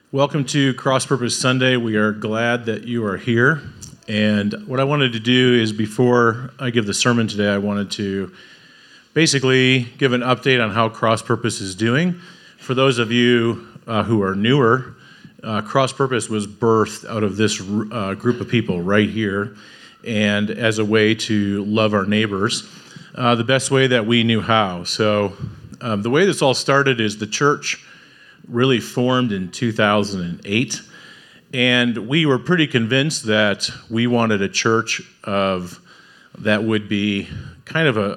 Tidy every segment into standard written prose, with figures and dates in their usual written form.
Welcome to Cross Purpose Sunday. We are glad that you are here. And what I wanted to do is, before I give the sermon today, I wanted to basically give an update on how Cross Purpose is doing. For those of you who are newer, Cross Purpose was birthed out of this group of people right here, and as a way to love our neighbors, the best way that we knew how. So the way this all started is the church really formed in 2008, and we were pretty convinced that we wanted a church that would be kind of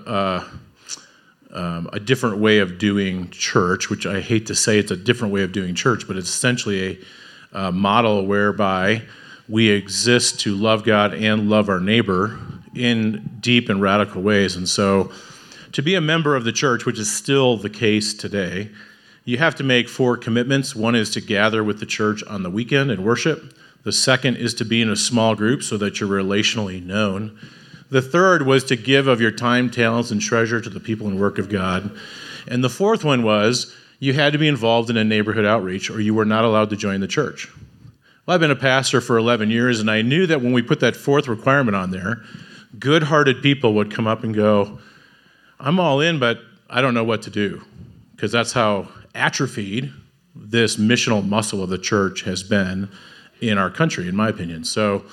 a different way of doing church, which I hate to say it's a different way of doing church, but it's essentially a model whereby we exist to love God and love our neighbor in deep and radical ways. And so to be a member of the church, which is still the case today, you have to make 4 commitments. One is to gather with the church on the weekend and worship. The second is to be in a small group so that you're relationally known. The third was to give of your time, talents, and treasure to the people and work of God. And the fourth one was you had to be involved in a neighborhood outreach or you were not allowed to join the church. Well, I've been a pastor for 11 years, and I knew that when we put that fourth requirement on there, good-hearted people would come up and go, I'm all in, but I don't know what to do, because that's how atrophied this missional muscle of the church has been in our country, in my opinion. So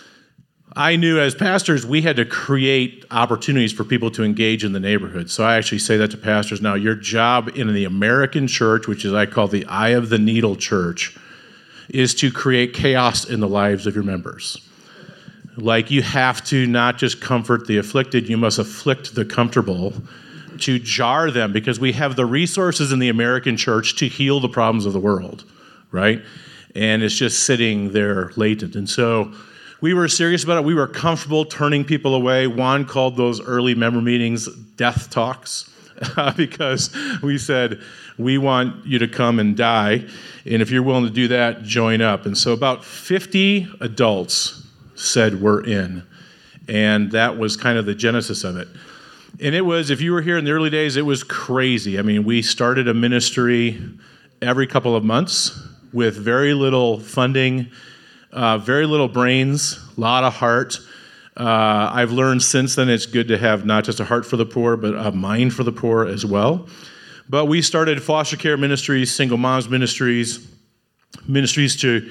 I knew as pastors we had to create opportunities for people to engage in the neighborhood. So I actually say that to pastors now. Your job in the American church, which is I call the eye of the needle church, is to create chaos in the lives of your members. Like, you have to not just comfort the afflicted, you must afflict the comfortable, to jar them, because we have the resources in the American church to heal the problems of the world, right? And it's just sitting there latent. And so we were serious about it. We were comfortable turning people away. Juan called those early member meetings death talks because we said, we want you to come and die, and if you're willing to do that, join up. And so about 50 adults said we're in, and that was kind of the genesis of it. And it was, if you were here in the early days, it was crazy. I mean, we started a ministry every couple of months with very little funding, very little brains, a lot of heart. I've learned since then it's good to have not just a heart for the poor, but a mind for the poor as well. But we started foster care ministries, single moms ministries, ministries to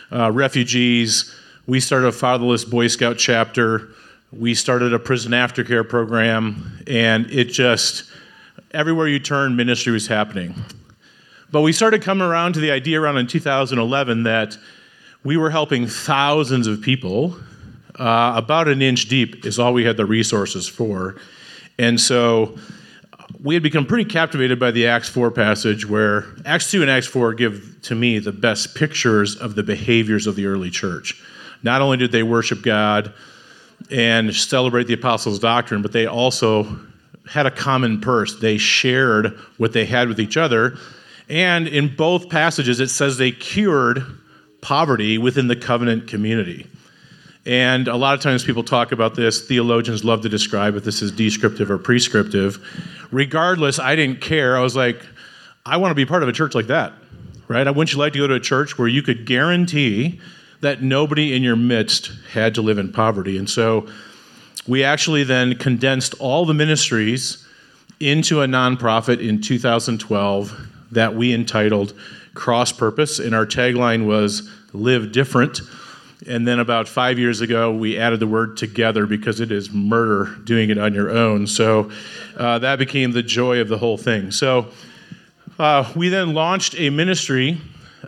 refugees. We started a fatherless Boy Scout chapter. We started a prison aftercare program, and it just, everywhere you turn, ministry was happening. But we started coming around to the idea around in 2011 that we were helping thousands of people. About an inch deep is all we had the resources for. And so we had become pretty captivated by the Acts 4 passage, where Acts 2 and Acts 4 give, to me, the best pictures of the behaviors of the early church. Not only did they worship God and celebrate the apostles' doctrine, but they also had a common purse. They shared what they had with each other. And in both passages, it says they cured poverty within the covenant community. And a lot of times people talk about this. Theologians love to describe if this is descriptive or prescriptive. Regardless, I didn't care. I was like, I want to be part of a church like that, right? Wouldn't you like to go to a church where you could guarantee that nobody in your midst had to live in poverty? And so we actually then condensed all the ministries into a nonprofit in 2012 that we entitled Cross Purpose, and our tagline was Live Different. And then about 5 years ago, we added the word together because it is murder doing it on your own. So that became the joy of the whole thing. So we then launched a ministry,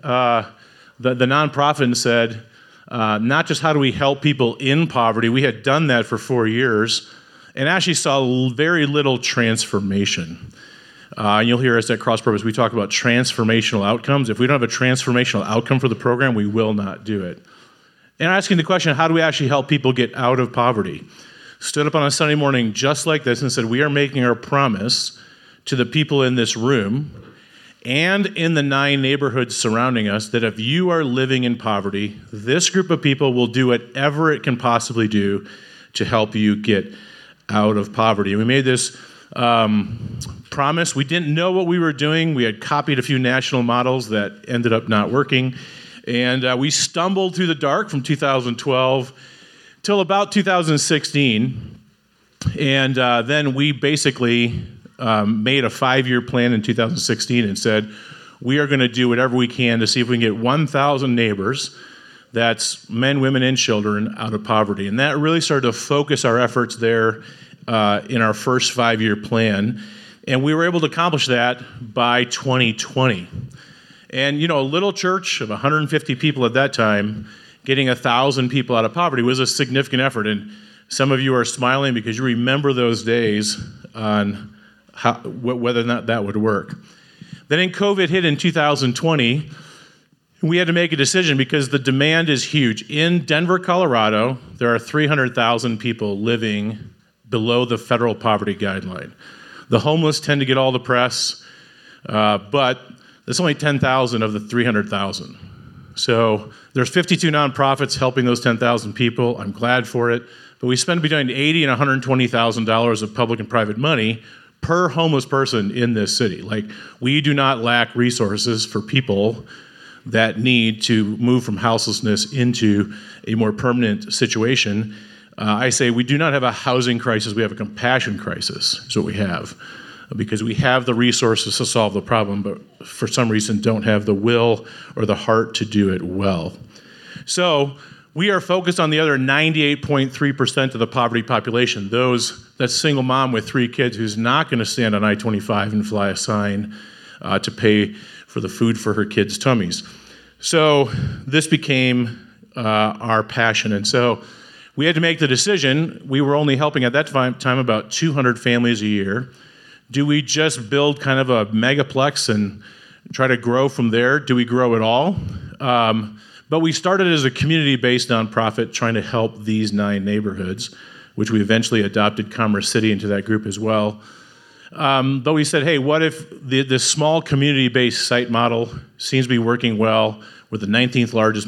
the nonprofit, and said, not just how do we help people in poverty. We had done that for 4 years and actually saw very little transformation. And you'll hear us at Cross Purpose, we talk about transformational outcomes. If we don't have a transformational outcome for the program, we will not do it. And asking the question, how do we actually help people get out of poverty? Stood up on a Sunday morning just like this and said, we are making our promise to the people in this room and in the 9 neighborhoods surrounding us that if you are living in poverty, this group of people will do whatever it can possibly do to help you get out of poverty. And we made this promise. We didn't know what we were doing. We had copied a few national models that ended up not working. And we stumbled through the dark from 2012 till about 2016. And then we basically made a 5-year plan in 2016 and said, we are going to do whatever we can to see if we can get 1,000 neighbors, that's men, women, and children, out of poverty. And that really started to focus our efforts there in our first 5-year plan. And we were able to accomplish that by 2020. And, a little church of 150 people at that time, getting 1,000 people out of poverty was a significant effort. And some of you are smiling because you remember those days on whether or not that would work. Then COVID hit in 2020. We had to make a decision because the demand is huge. In Denver, Colorado, there are 300,000 people living below the federal poverty guideline. The homeless tend to get all the press, but there's only 10,000 of the 300,000. So there's 52 nonprofits helping those 10,000 people. I'm glad for it. But we spend between $80,000 and $120,000 of public and private money per homeless person in this city. We do not lack resources for people that need to move from houselessness into a more permanent situation. I say we do not have a housing crisis, we have a compassion crisis, is what we have. Because we have the resources to solve the problem, but for some reason don't have the will or the heart to do it well. So we are focused on the other 98.3% of the poverty population, that single mom with 3 kids who's not going to stand on I-25 and fly a sign to pay for the food for her kids' tummies. So this became our passion. And so we had to make the decision. We were only helping at that time about 200 families a year. Do we just build kind of a megaplex and try to grow from there? Do we grow at all? But we started as a community-based nonprofit trying to help these 9 neighborhoods, which we eventually adopted Commerce City into that group as well. But we said, hey, what if this small community-based site model seems to be working well? We're the 19th largest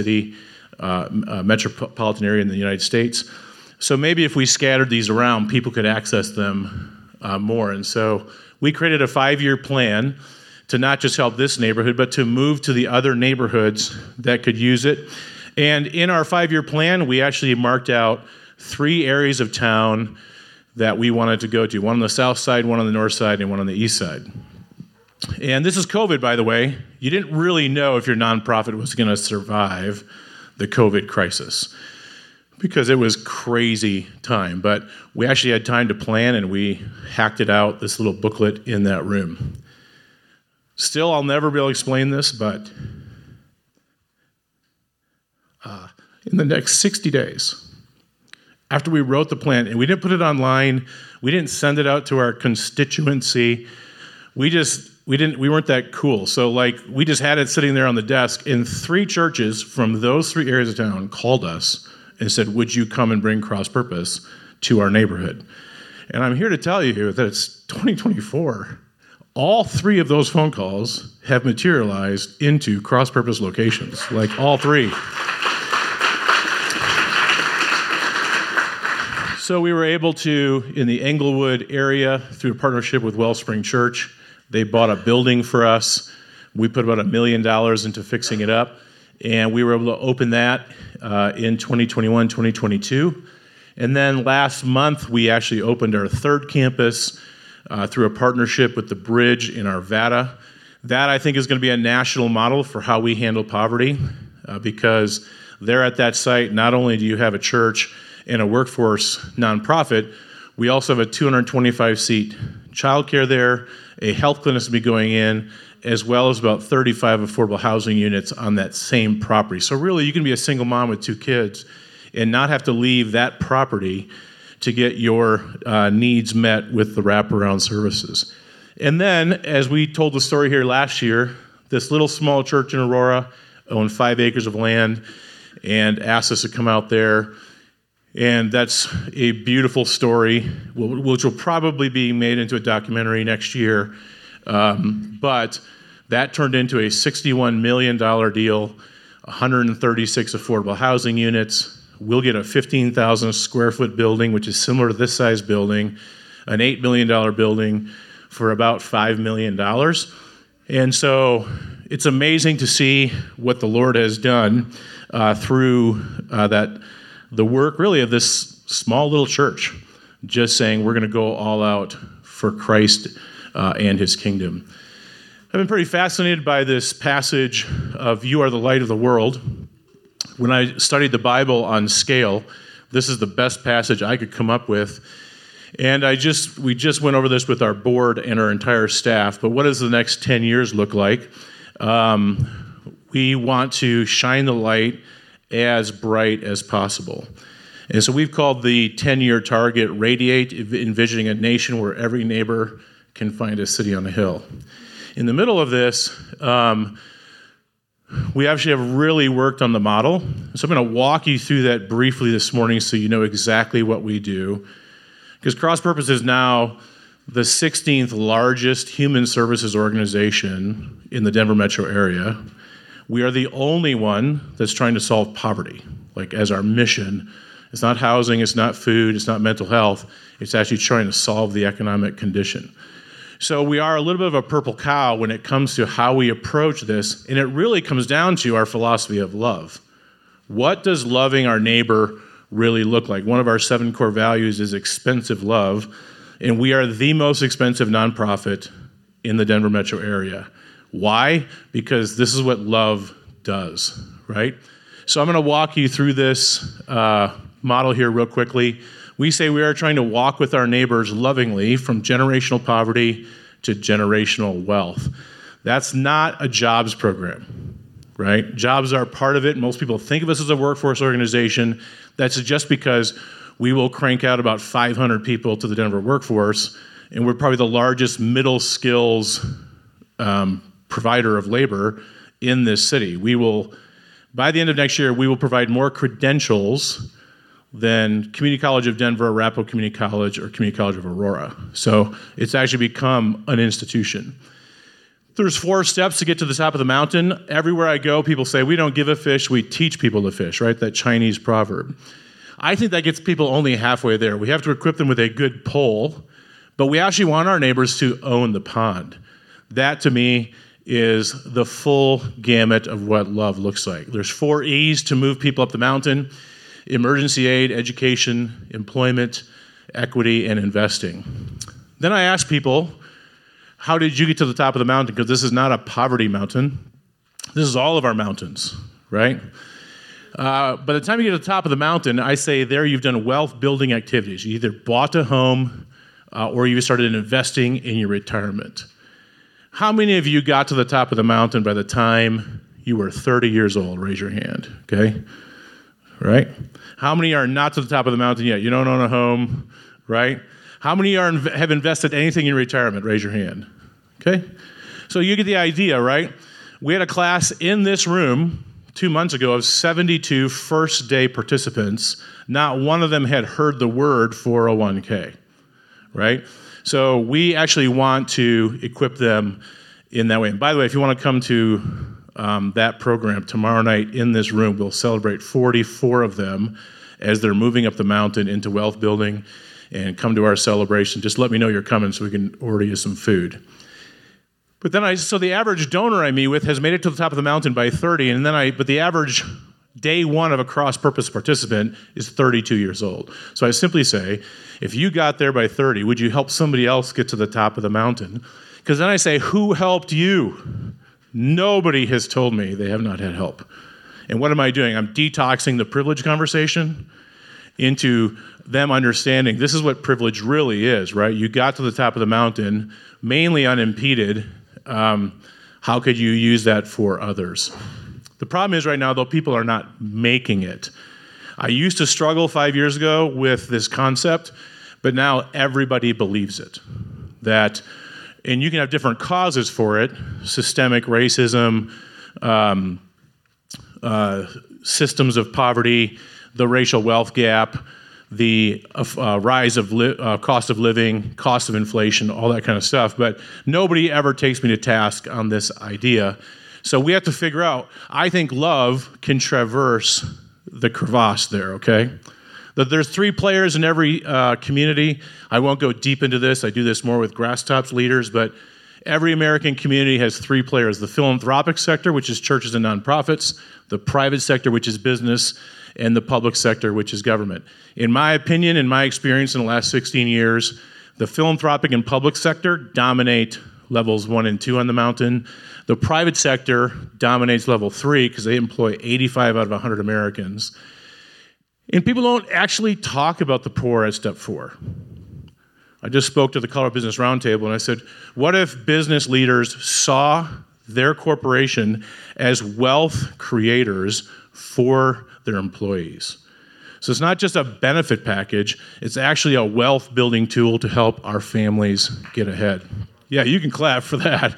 metropolitan area in the United States. So maybe if we scattered these around, people could access them more. And so we created a 5-year plan to not just help this neighborhood, but to move to the other neighborhoods that could use it. And in our 5-year plan, we actually marked out 3 areas of town that we wanted to go to, one on the south side, one on the north side, and one on the east side. And this is COVID, by the way. You didn't really know if your nonprofit was going to survive the COVID crisis because it was crazy time. But we actually had time to plan, and we hacked it out, this little booklet in that room. Still, I'll never be able to explain this, but in the next 60 days, after we wrote the plan, and we didn't put it online, we didn't send it out to our constituency, we weren't that cool. So we just had it sitting there on the desk, and 3 churches from those 3 areas of town called us and said, would you come and bring Cross Purpose to our neighborhood? And I'm here to tell you that it's 2024. All 3 of those phone calls have materialized into Cross Purpose locations, all 3. So we were able to, in the Englewood area, through a partnership with Wellspring Church, they bought a building for us. We put about $1 million into fixing it up, and we were able to open that in 2021, 2022. And then last month, we actually opened our 3rd campus through a partnership with the Bridge in Arvada. That, I think, is going to be a national model for how we handle poverty, because there at that site, not only do you have a church and a workforce nonprofit, we also have a 225-seat childcare there, a health clinic to be going in, as well as about 35 affordable housing units on that same property. So really, you can be a single mom with 2 kids and not have to leave that property to get your needs met with the wraparound services. And then, as we told the story here last year, this little small church in Aurora owned 5 acres of land and asked us to come out there. And that's a beautiful story, which will probably be made into a documentary next year. But that turned into a $61 million deal, 136 affordable housing units. We'll get a 15,000 square foot building, which is similar to this size building, an $8 million building, for about $5 million. And so it's amazing to see what the Lord has done through the work really of this small little church, just saying we're going to go all out for Christ and his kingdom. I've been pretty fascinated by this passage of "You are the light of the world." When I studied the Bible on scale, this is the best passage I could come up with. And we just went over this with our board and our entire staff. But what does the next 10 years look like? We want to shine the light as bright as possible. And so we've called the 10-year target Radiate, envisioning a nation where every neighbor can find a city on a hill. In the middle of this, we actually have really worked on the model. So I'm going to walk you through that briefly this morning so you know exactly what we do. Because Cross Purpose is now the 16th largest human services organization in the Denver metro area. We are the only one that's trying to solve poverty, like as our mission. It's not housing, it's not food, it's not mental health. It's actually trying to solve the economic condition. So we are a little bit of a purple cow when it comes to how we approach this, and it really comes down to our philosophy of love. What does loving our neighbor really look like? One of our 7 core values is expensive love, and we are the most expensive nonprofit in the Denver metro area. Why? Because this is what love does, right? So I'm going to walk you through this model here real quickly. We say we are trying to walk with our neighbors lovingly from generational poverty to generational wealth. That's not a jobs program, right? Jobs are part of it. Most people think of us as a workforce organization. That's just because we will crank out about 500 people to the Denver workforce, and we're probably the largest middle skills provider of labor in this city. By the end of next year, we will provide more credentials than Community College of Denver, Arapahoe Community College, or Community College of Aurora. So it's actually become an institution. There's 4 steps to get to the top of the mountain. Everywhere I go, people say, we don't give a fish, we teach people to fish, right? That Chinese proverb. I think that gets people only halfway there. We have to equip them with a good pole, but we actually want our neighbors to own the pond. That, to me, is the full gamut of what love looks like. There's 4 E's to move people up the mountain: emergency aid, education, employment, equity, and investing. Then I ask people, how did you get to the top of the mountain? Because this is not a poverty mountain. This is all of our mountains, right? By the time you get to the top of the mountain, I say there you've done wealth building activities. You either bought a home or you started investing in your retirement. How many of you got to the top of the mountain by the time you were 30 years old? Raise your hand, okay? Right? How many are not to the top of the mountain yet? You don't own a home, right? How many have invested anything in retirement? Raise your hand, okay? So you get the idea, right? We had a class in this room 2 months ago of 72 first-day participants. Not one of them had heard the word 401k, right? So we actually want to equip them in that way. And by the way, if you want to come to that program tomorrow night in this room, we'll celebrate 44 of them as they're moving up the mountain into wealth building, and come to our celebration. Just let me know you're coming so we can order you some food. But then so the average donor I meet with has made it to the top of the mountain by 30, but the average day 1 of a cross-purpose participant is 32 years old. So I simply say, if you got there by 30, would you help somebody else get to the top of the mountain? Because then I say, who helped you? Nobody has told me they have not had help. And what am I doing? I'm detoxing the privilege conversation into them understanding this is what privilege really is, right? You got to the top of the mountain, mainly unimpeded. How could you use that for others? The problem is right now, though, people are not making it. I used to struggle 5 years ago with this concept, but now everybody believes it. And you can have different causes for it: systemic racism, systems of poverty, the racial wealth gap, the rise of cost of living, cost of inflation, all that kind of stuff. But nobody ever takes me to task on this idea. So we have to figure out, I think love can traverse the crevasse there, okay? There's 3 players in every community. I won't go deep into this. I do this more with Grasstops leaders, but every American community has 3 players: the philanthropic sector, which is churches and nonprofits, the private sector, which is business, and the public sector, which is government. In my opinion, in my experience in the last 16 years, the philanthropic and public sector dominate levels 1 and 2 on the mountain. The private sector dominates level 3 because they employ 85 out of 100 Americans. And people don't actually talk about the poor at step 4. I just spoke to the Colorado Business Roundtable and I said, what if business leaders saw their corporation as wealth creators for their employees? So it's not just a benefit package, it's actually a wealth building tool to help our families get ahead. Yeah, you can clap for that.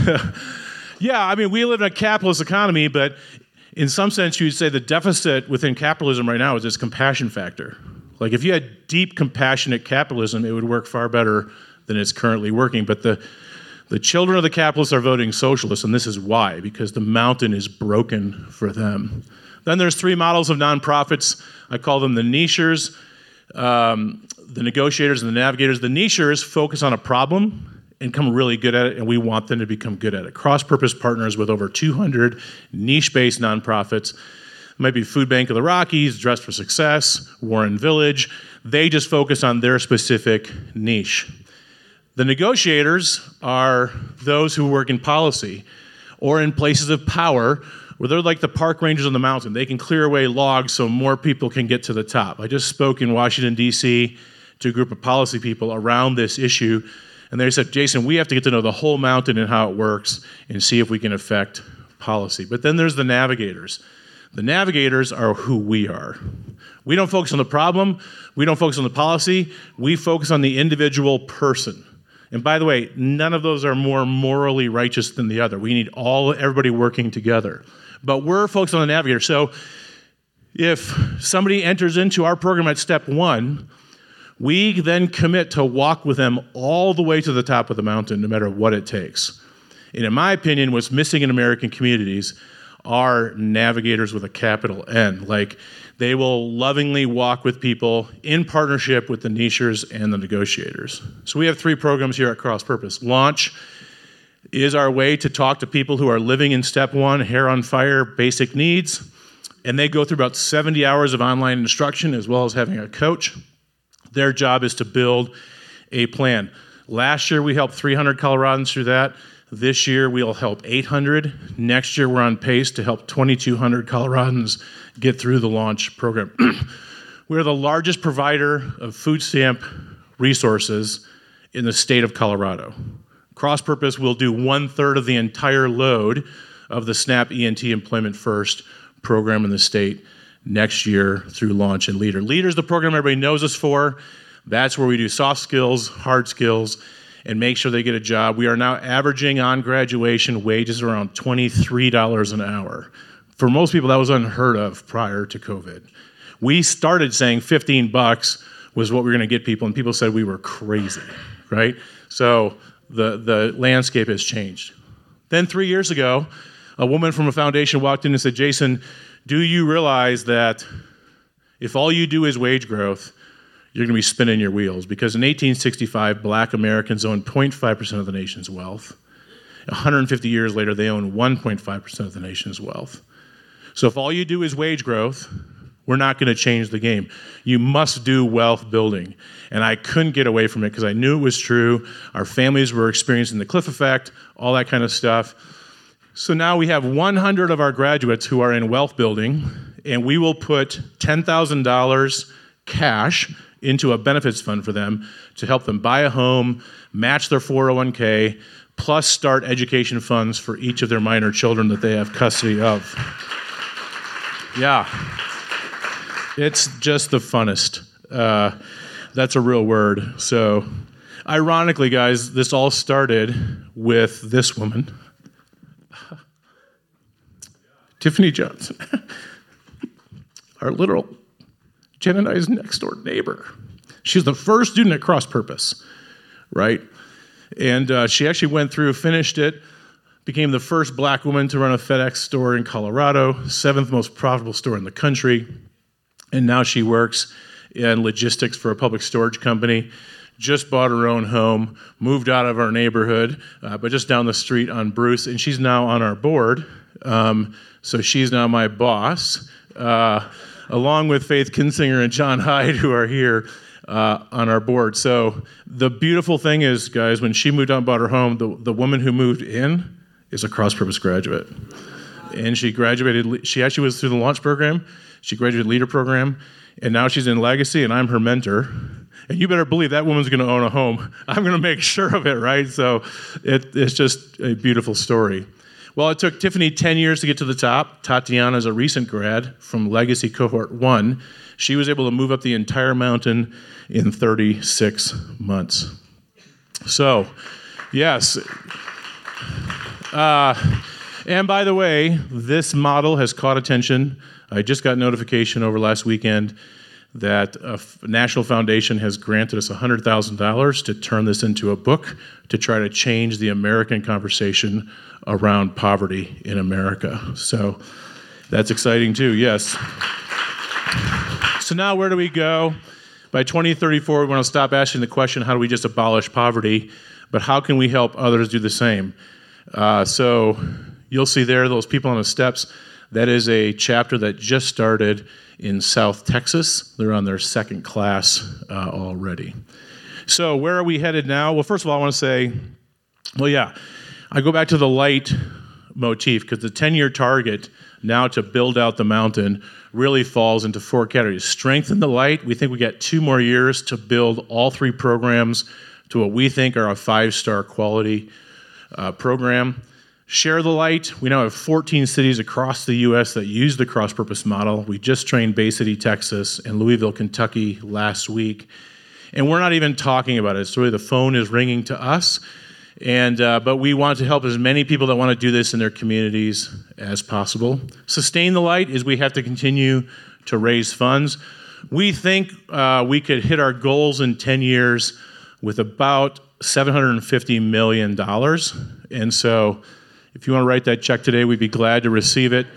Yeah, I mean, we live in a capitalist economy, but in some sense, you'd say the deficit within capitalism right now is its compassion factor. Like if you had deep, compassionate capitalism, it would work far better than it's currently working. But the children of the capitalists are voting socialist, and this is why, because the mountain is broken for them. Then there's 3 models of nonprofits. I call them the nichers, the negotiators, and the navigators. The nichers focus on a problem and become really good at it, and we want them to become good at it. Cross Purpose partners with over 200 niche-based nonprofits. It might be Food Bank of the Rockies, Dress for Success, Warren Village. They just focus on their specific niche. The negotiators are those who work in policy or in places of power where they're like the park rangers on the mountain. They can clear away logs so more people can get to the top. I just spoke in Washington, D.C. to a group of policy people around this issue. And they said, Jason, we have to get to know the whole mountain and how it works and see if we can affect policy. But then there's the navigators. The navigators are who we are. We don't focus on the problem. We don't focus on the policy. We focus on the individual person. And by the way, none of those are more morally righteous than the other. We need everybody working together. But we're focused on the navigator. So if somebody enters into our program at step 1, we then commit to walk with them all the way to the top of the mountain, no matter what it takes. And in my opinion, what's missing in American communities are navigators with a capital N. Like, they will lovingly walk with people in partnership with the nichers and the negotiators. So we have 3 programs here at Cross Purpose. Launch is our way to talk to people who are living in step 1, hair on fire, basic needs. And they go through about 70 hours of online instruction as well as having a coach. Their job is to build a plan. Last year, we helped 300 Coloradans through that. This year, we'll help 800. Next year, we're on pace to help 2,200 Coloradans get through the launch program. We're the largest provider of food stamp resources in the state of Colorado. Cross Purpose will do 1/3 of the entire load of the SNAP ENT Employment First program in the state next year through Launch and Leader. Leader is the program everybody knows us for. That's where we do soft skills, hard skills, and make sure they get a job. We are now averaging on graduation wages around $23 an hour. For most people, that was unheard of prior to COVID. We started saying $15 was what we were going to get people, and people said we were crazy, right? So the landscape has changed. Then 3 years ago, a woman from a foundation walked in and said, Jason, do you realize that if all you do is wage growth, you're going to be spinning your wheels? Because in 1865, Black Americans owned 0.5% of the nation's wealth. 150 years later, they own 1.5% of the nation's wealth. So if all you do is wage growth, we're not going to change the game. You must do wealth building. And I couldn't get away from it because I knew it was true. Our families were experiencing the cliff effect, all that kind of stuff. So now we have 100 of our graduates who are in wealth building, and we will put $10,000 cash into a benefits fund for them to help them buy a home, match their 401k, plus start education funds for each of their minor children that they have custody of. Yeah. It's just the funnest. That's a real word. So, ironically, guys, this all started with this woman, Tiffany Johnson, our literal Jen and I's next door neighbor. She's the first student at Cross Purpose, right? And she actually went through, finished it, became the first Black woman to run a FedEx store in Colorado, 7th most profitable store in the country, and now she works in logistics for a public storage company. Just bought her own home, moved out of our neighborhood, but just down the street on Bruce, and she's now on our board. So she's now my boss, along with Faith Kinsinger and John Hyde, who are here on our board. So the beautiful thing is, guys, when she moved out and bought her home, the woman who moved in is a Cross Purpose graduate. And she graduated, she actually was through the launch program, she graduated leader program, and now she's in Legacy, and I'm her mentor. And you better believe that woman's going to own a home. I'm going to make sure of it, right? So it's just a beautiful story. Well, it took Tiffany 10 years to get to the top. Tatiana is a recent grad from Legacy Cohort 1. She was able to move up the entire mountain in 36 months. So, yes. And by the way, this model has caught attention. I just got notification over last weekend that a national foundation has granted us $100,000 to turn this into a book to try to change the American conversation around poverty in America. So that's exciting too, yes. So now where do we go? By 2034, we want to stop asking the question, how do we just abolish poverty? But how can we help others do the same? So you'll see there, those people on the steps, that is a chapter that just started in South Texas. They're on their second class already. So where are we headed now? Well, first of all, I want to say, I go back to the light motif because the 10-year target now to build out the mountain really falls into 4 categories. Strengthen the light. We think we got 2 more years to build all 3 programs to what we think are a 5-star quality program. Share the light. We now have 14 cities across the U.S. that use the cross-purpose model. We just trained Bay City, Texas, and Louisville, Kentucky last week. And we're not even talking about it. So really the phone is ringing to us. And but we want to help as many people that want to do this in their communities as possible. Sustain the light is we have to continue to raise funds. We think we could hit our goals in 10 years with about $750 million. And so if you want to write that check today, we'd be glad to receive it.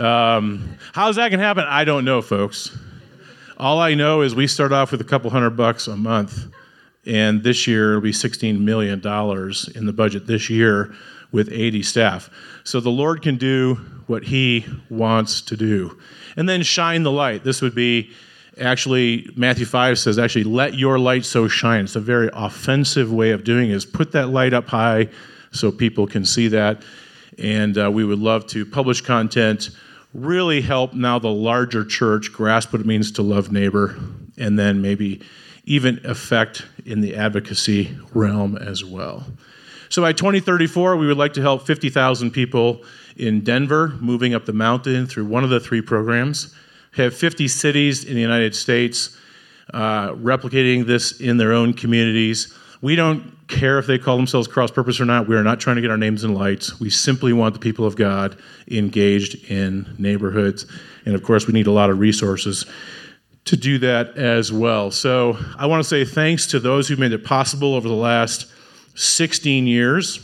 How's that going to happen? I don't know, folks. All I know is we start off with a couple $100 a month, and this year it'll be $16 million in the budget this year with 80 staff. So the Lord can do what He wants to do. And then shine the light. This would be actually, Matthew 5 says, actually, let your light so shine. It's a very offensive way of doing it, is put that light up high so people can see that. And we would love to publish content, really help now the larger church grasp what it means to love neighbor, and then maybe even effect in the advocacy realm as well. So by 2034, we would like to help 50,000 people in Denver moving up the mountain through one of the 3 programs, have 50 cities in the United States replicating this in their own communities. We don't care if they call themselves cross-purpose or not. We are not trying to get our names in lights. We simply want the people of God engaged in neighborhoods. And of course, we need a lot of resources to do that as well. So I want to say thanks to those who made it possible over the last 16 years.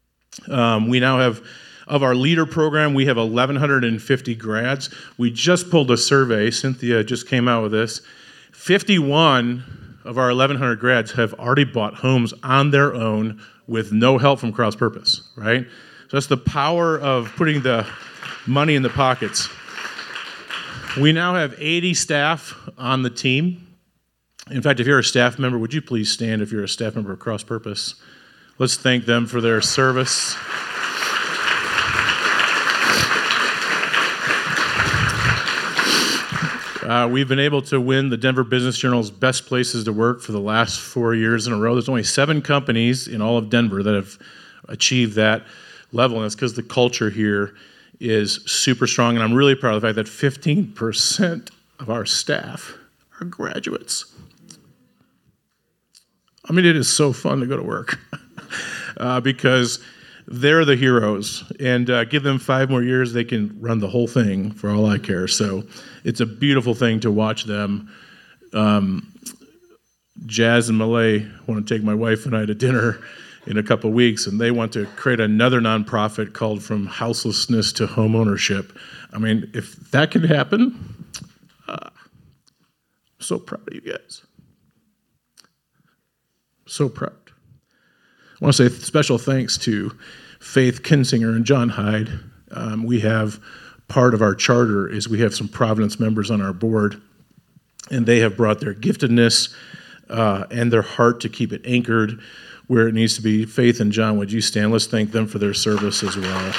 We now have, of our leader program, we have 1,150 grads. We just pulled a survey. Cynthia just came out with this. 51 of our 1,100 grads have already bought homes on their own with no help from Cross Purpose, right? So that's the power of putting the money in the pockets. We now have 80 staff on the team. In fact, if you're a staff member, would you please stand if you're a staff member of Cross Purpose? Let's thank them for their service. We've been able to win the Denver Business Journal's Best Places to Work for the last 4 years in a row. There's only 7 companies in all of Denver that have achieved that level, and it's because the culture here is super strong, and I'm really proud of the fact that 15% of our staff are graduates. I mean, it is so fun to go to work because they're the heroes, and give them 5 more years, they can run the whole thing for all I care. So it's a beautiful thing to watch them. Jazz and Malay want to take my wife and I to dinner in a couple weeks, and they want to create another nonprofit called From Houselessness to Home Ownership. I mean, if that could happen, So proud of you guys. So proud. I want to say special thanks to Faith Kinsinger and John Hyde. We have part of our charter is we have some Providence members on our board, and they have brought their giftedness and their heart to keep it anchored where it needs to be. Faith and John, would you stand? Let's thank them for their service as well.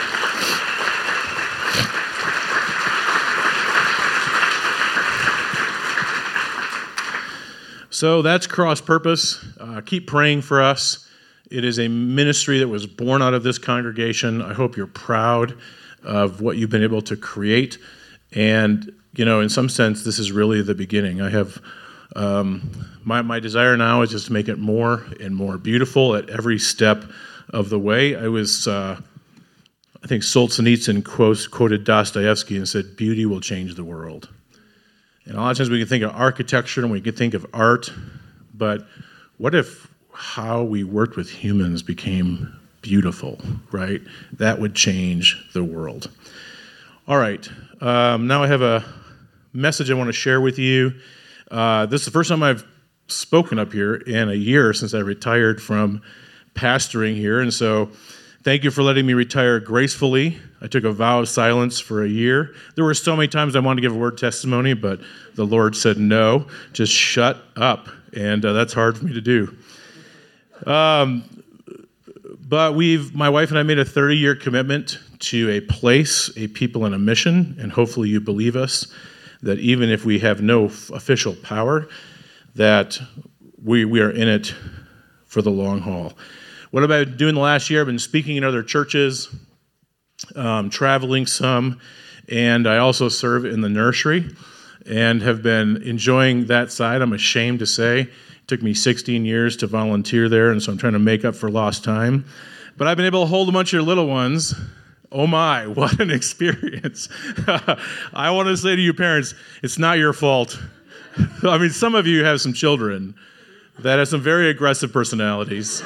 So that's Cross Purpose. Keep praying for us. It is a ministry that was born out of this congregation. I hope you're proud of what you've been able to create. And, in some sense, this is really the beginning. I have my desire now is just to make it more and more beautiful at every step of the way. I think Solzhenitsyn quoted Dostoevsky and said, "Beauty will change the world." And a lot of times we can think of architecture and we can think of art, but what if how we worked with humans became beautiful, right? That would change the world. All right, now I have a message I want to share with you. This is the first time I've spoken up here in a year since I retired from pastoring here, and so thank you for letting me retire gracefully. I took a vow of silence for a year. There were so many times I wanted to give a word testimony, but the Lord said no, just shut up, and that's hard for me to do. But my wife and I made a 30-year commitment to a place, a people, and a mission, and hopefully you believe us, that even if we have no official power, that we are in it for the long haul. What have I been doing the last year? I've been speaking in other churches, traveling some, and I also serve in the nursery and have been enjoying that side. I'm ashamed to say it took me 16 years to volunteer there, and so I'm trying to make up for lost time. But I've been able to hold a bunch of your little ones. Oh my, what an experience. I want to say to you parents, it's not your fault. I mean, some of you have some children that have some very aggressive personalities.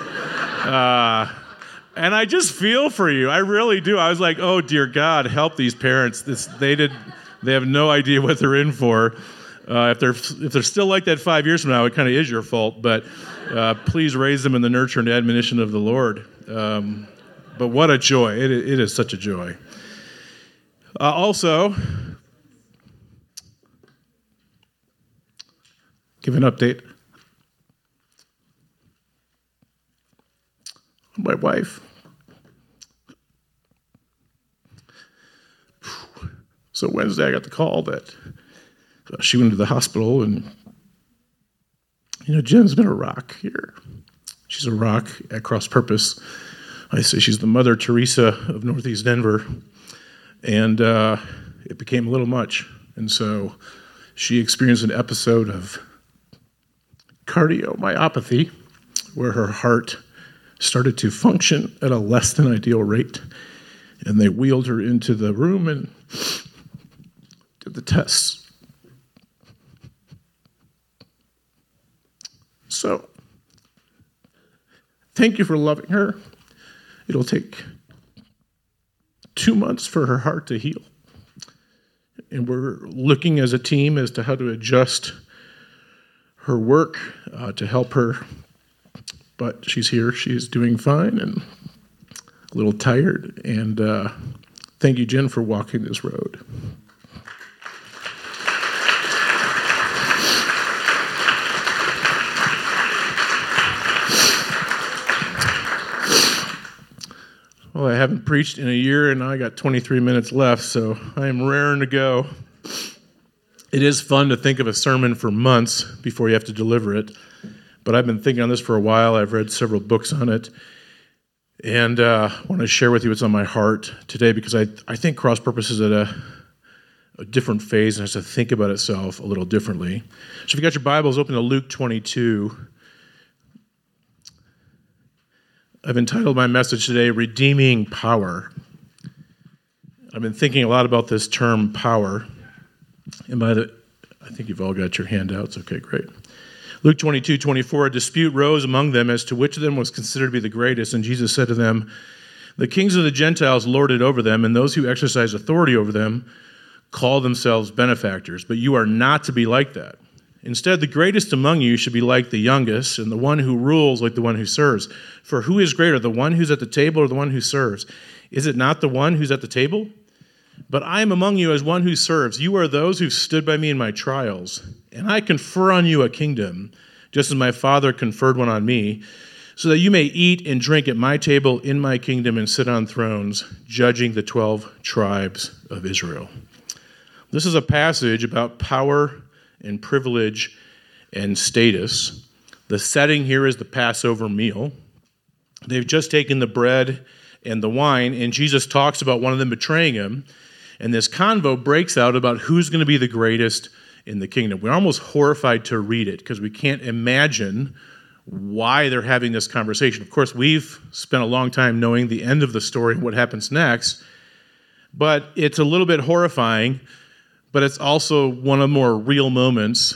And I just feel for you. I really do. I was like, oh, dear God, help these parents. They have no idea what they're in for. If they're still like that 5 years from now, it kind of is your fault. But please raise them in the nurture and admonition of the Lord. But what a joy. It is such a joy. Also, give an update. My wife. So Wednesday I got the call that she went to the hospital, and Jen's been a rock here. She's a rock at Cross Purpose. I say she's the Mother Teresa of Northeast Denver, and it became a little much. And so she experienced an episode of cardiomyopathy where her heart started to function at a less than ideal rate, and they wheeled her into the room and did the tests. So, thank you for loving her. It'll take 2 months for her heart to heal, and we're looking as a team as to how to adjust her work to help her. But she's here, she's doing fine, and a little tired. And thank you, Jen, for walking this road. Well, I haven't preached in a year, and I got 23 minutes left, so I am raring to go. It is fun to think of a sermon for months before you have to deliver it. But I've been thinking on this for a while. I've read several books on it. And I want to share with you what's on my heart today, because I think Cross Purpose is at a different phase and has to think about itself a little differently. So if you got your Bibles, open to Luke 22. I've entitled my message today, Redeeming Power. I've been thinking a lot about this term, power. And I think you've all got your handouts. Okay, great. Luke 22:24, a dispute rose among them as to which of them was considered to be the greatest, and Jesus said to them, the kings of the Gentiles lord it over them, and those who exercise authority over them call themselves benefactors, but you are not to be like that. Instead, the greatest among you should be like the youngest, and the one who rules like the one who serves. For who is greater, the one who's at the table or the one who serves? Is it not the one who's at the table? But I am among you as one who serves. You are those who stood by me in my trials, and I confer on you a kingdom, just as my Father conferred one on me, so that you may eat and drink at my table in my kingdom and sit on thrones, judging the 12 tribes of Israel. This is a passage about power and privilege and status. The setting here is the Passover meal. They've just taken the bread and the wine, and Jesus talks about one of them betraying him, and this convo breaks out about who's going to be the greatest in the kingdom. We're almost horrified to read it because we can't imagine why they're having this conversation. Of course, we've spent a long time knowing the end of the story and what happens next, but it's a little bit horrifying, but it's also one of the more real moments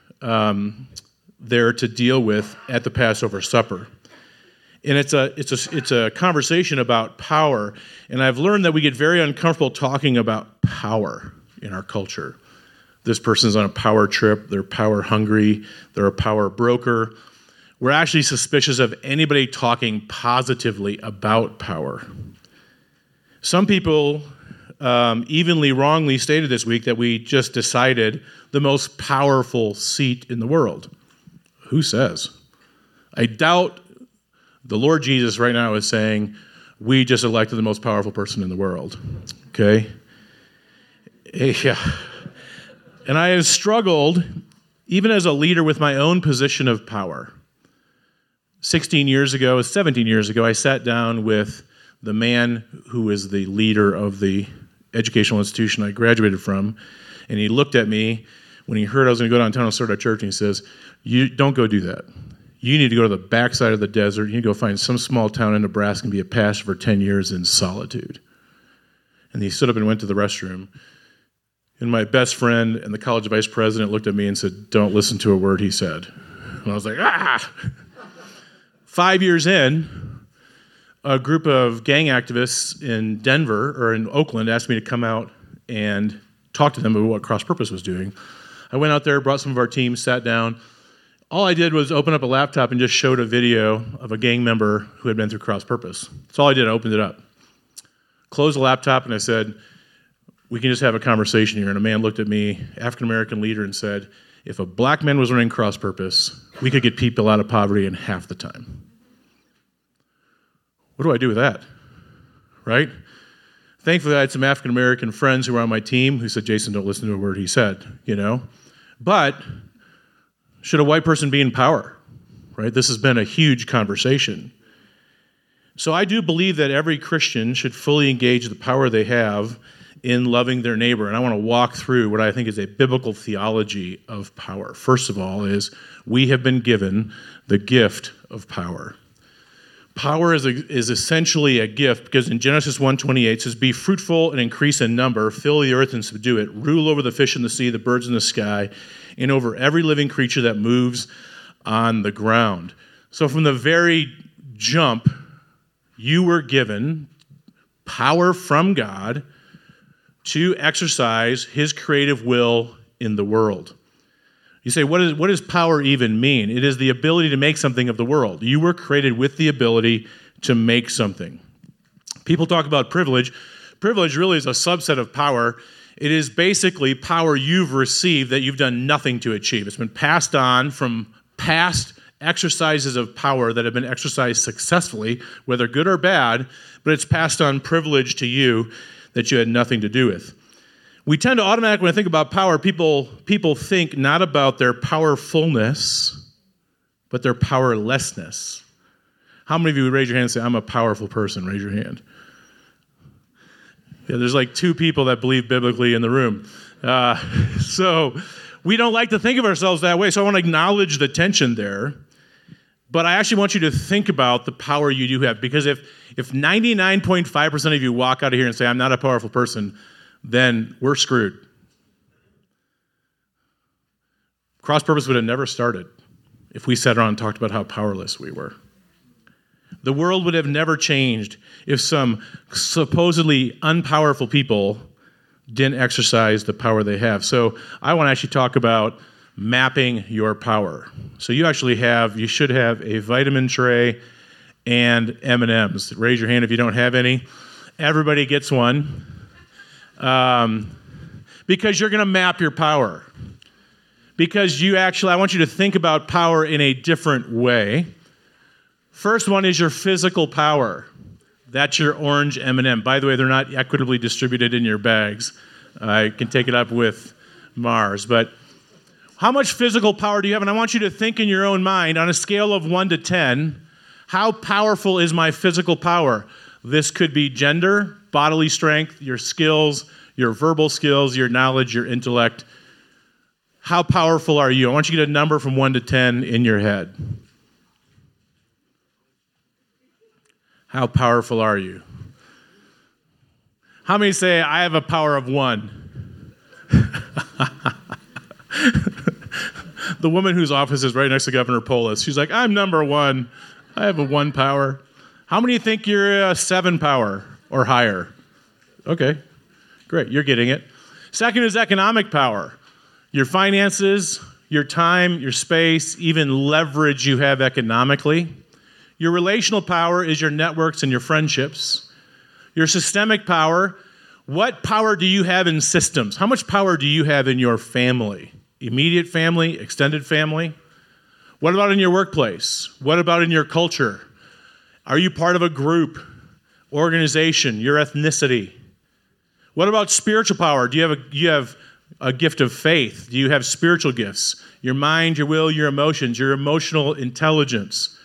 there to deal with at the Passover supper. And it's a conversation about power, and I've learned that we get very uncomfortable talking about power in our culture. This person's on a power trip, they're power hungry, they're a power broker. We're actually suspicious of anybody talking positively about power. Some people evenly wrongly stated this week that we just decided the most powerful seat in the world. Who says? I doubt the Lord Jesus right now is saying, we just elected the most powerful person in the world. Okay? Yeah. And I have struggled, even as a leader, with my own position of power. 17 years ago, I sat down with the man who is the leader of the educational institution I graduated from, and he looked at me when he heard I was going to go downtown and start a church, and he says, "You don't go do that. You need to go to the backside of the desert. You need to go find some small town in Nebraska and be a pastor for 10 years in solitude." And he stood up and went to the restroom. And my best friend and the college vice president looked at me and said, "Don't listen to a word he said." And I was like, 5 years in, a group of gang activists in Denver or in Oakland asked me to come out and talk to them about what Cross Purpose was doing. I went out there, brought some of our team, sat down. All I did was open up a laptop and just showed a video of a gang member who had been through Cross Purpose. That's all I did. I opened it up, closed the laptop, and I said, "We can just have a conversation here." And a man looked at me, African-American leader, and said, "If a black man was running Cross Purpose, we could get people out of poverty in half the time." What do I do with that, right? Thankfully, I had some African-American friends who were on my team who said, "Jason, don't listen to a word he said," But should a white person be in power, right? This has been a huge conversation. So I do believe that every Christian should fully engage the power they have in loving their neighbor. And I want to walk through what I think is a biblical theology of power. First of all is we have been given the gift of power. Power is essentially a gift because in Genesis 1:28 it says, "Be fruitful and increase in number, fill the earth and subdue it, rule over the fish in the sea, the birds in the sky, and over every living creature that moves on the ground." So from the very jump, you were given power from God to exercise his creative will in the world. You say, what does power even mean? It is the ability to make something of the world. You were created with the ability to make something. People talk about privilege. Privilege really is a subset of power. It is basically power you've received that you've done nothing to achieve. It's been passed on from past exercises of power that have been exercised successfully, whether good or bad, but it's passed on privilege to you that you had nothing to do with. We tend to automatically, when I think about power, people think not about their powerfulness, but their powerlessness. How many of you would raise your hand and say, "I'm a powerful person"? Raise your hand. Yeah, there's like 2 people that believe biblically in the room. So we don't like to think of ourselves that way, so I want to acknowledge the tension there. But I actually want you to think about the power you do have, because if 99.5% of you walk out of here and say, "I'm not a powerful person," then we're screwed. Cross Purpose would have never started if we sat around and talked about how powerless we were. The world would have never changed if some supposedly unpowerful people didn't exercise the power they have. So I want to actually talk about mapping your power. So you should have a vitamin tray and M&Ms. Raise your hand if you don't have any. Everybody gets one because you're going to map your power. Because I want you to think about power in a different way. First one is your physical power. That's your orange M&M. By the way, they're not equitably distributed in your bags. I can take it up with Mars. But how much physical power do you have? And I want you to think in your own mind, on a scale of 1 to 10, how powerful is my physical power? This could be gender, bodily strength, your skills, your verbal skills, your knowledge, your intellect. How powerful are you? I want you to get a number from 1 to 10 in your head. How powerful are you? How many say, I have a power of 1? The woman whose office is right next to Governor Polis, she's like, I'm number 1. I have a 1 power. How many think you're a 7 power or higher? Okay, great, you're getting it. Second is economic power. Your finances, your time, your space, even leverage you have economically. Your relational power is your networks and your friendships. Your systemic power, what power do you have in systems? How much power do you have in your family? Immediate family, extended family? What about in your workplace? What about in your culture? Are you part of a group, organization, your ethnicity? What about spiritual power? Do you have a gift of faith? Do you have spiritual gifts? Your mind, your will, your emotions, your emotional intelligence.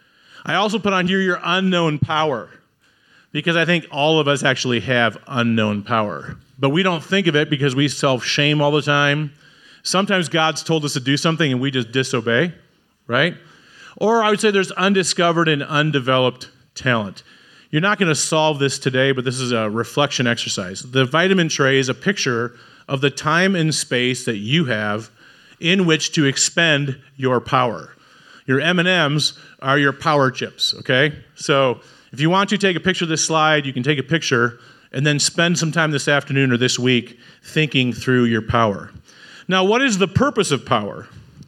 I also put on here your unknown power, because I think all of us actually have unknown power. But we don't think of it because we self-shame all the time. Sometimes God's told us to do something and we just disobey, right? Or I would say there's undiscovered and undeveloped talent. You're not going to solve this today, but this is a reflection exercise. The vitamin tray is a picture of the time and space that you have in which to expend your power. Your M&Ms are your power chips, okay? So if you want to take a picture of this slide, you can take a picture and then spend some time this afternoon or this week thinking through your power. Now, what is the purpose of power?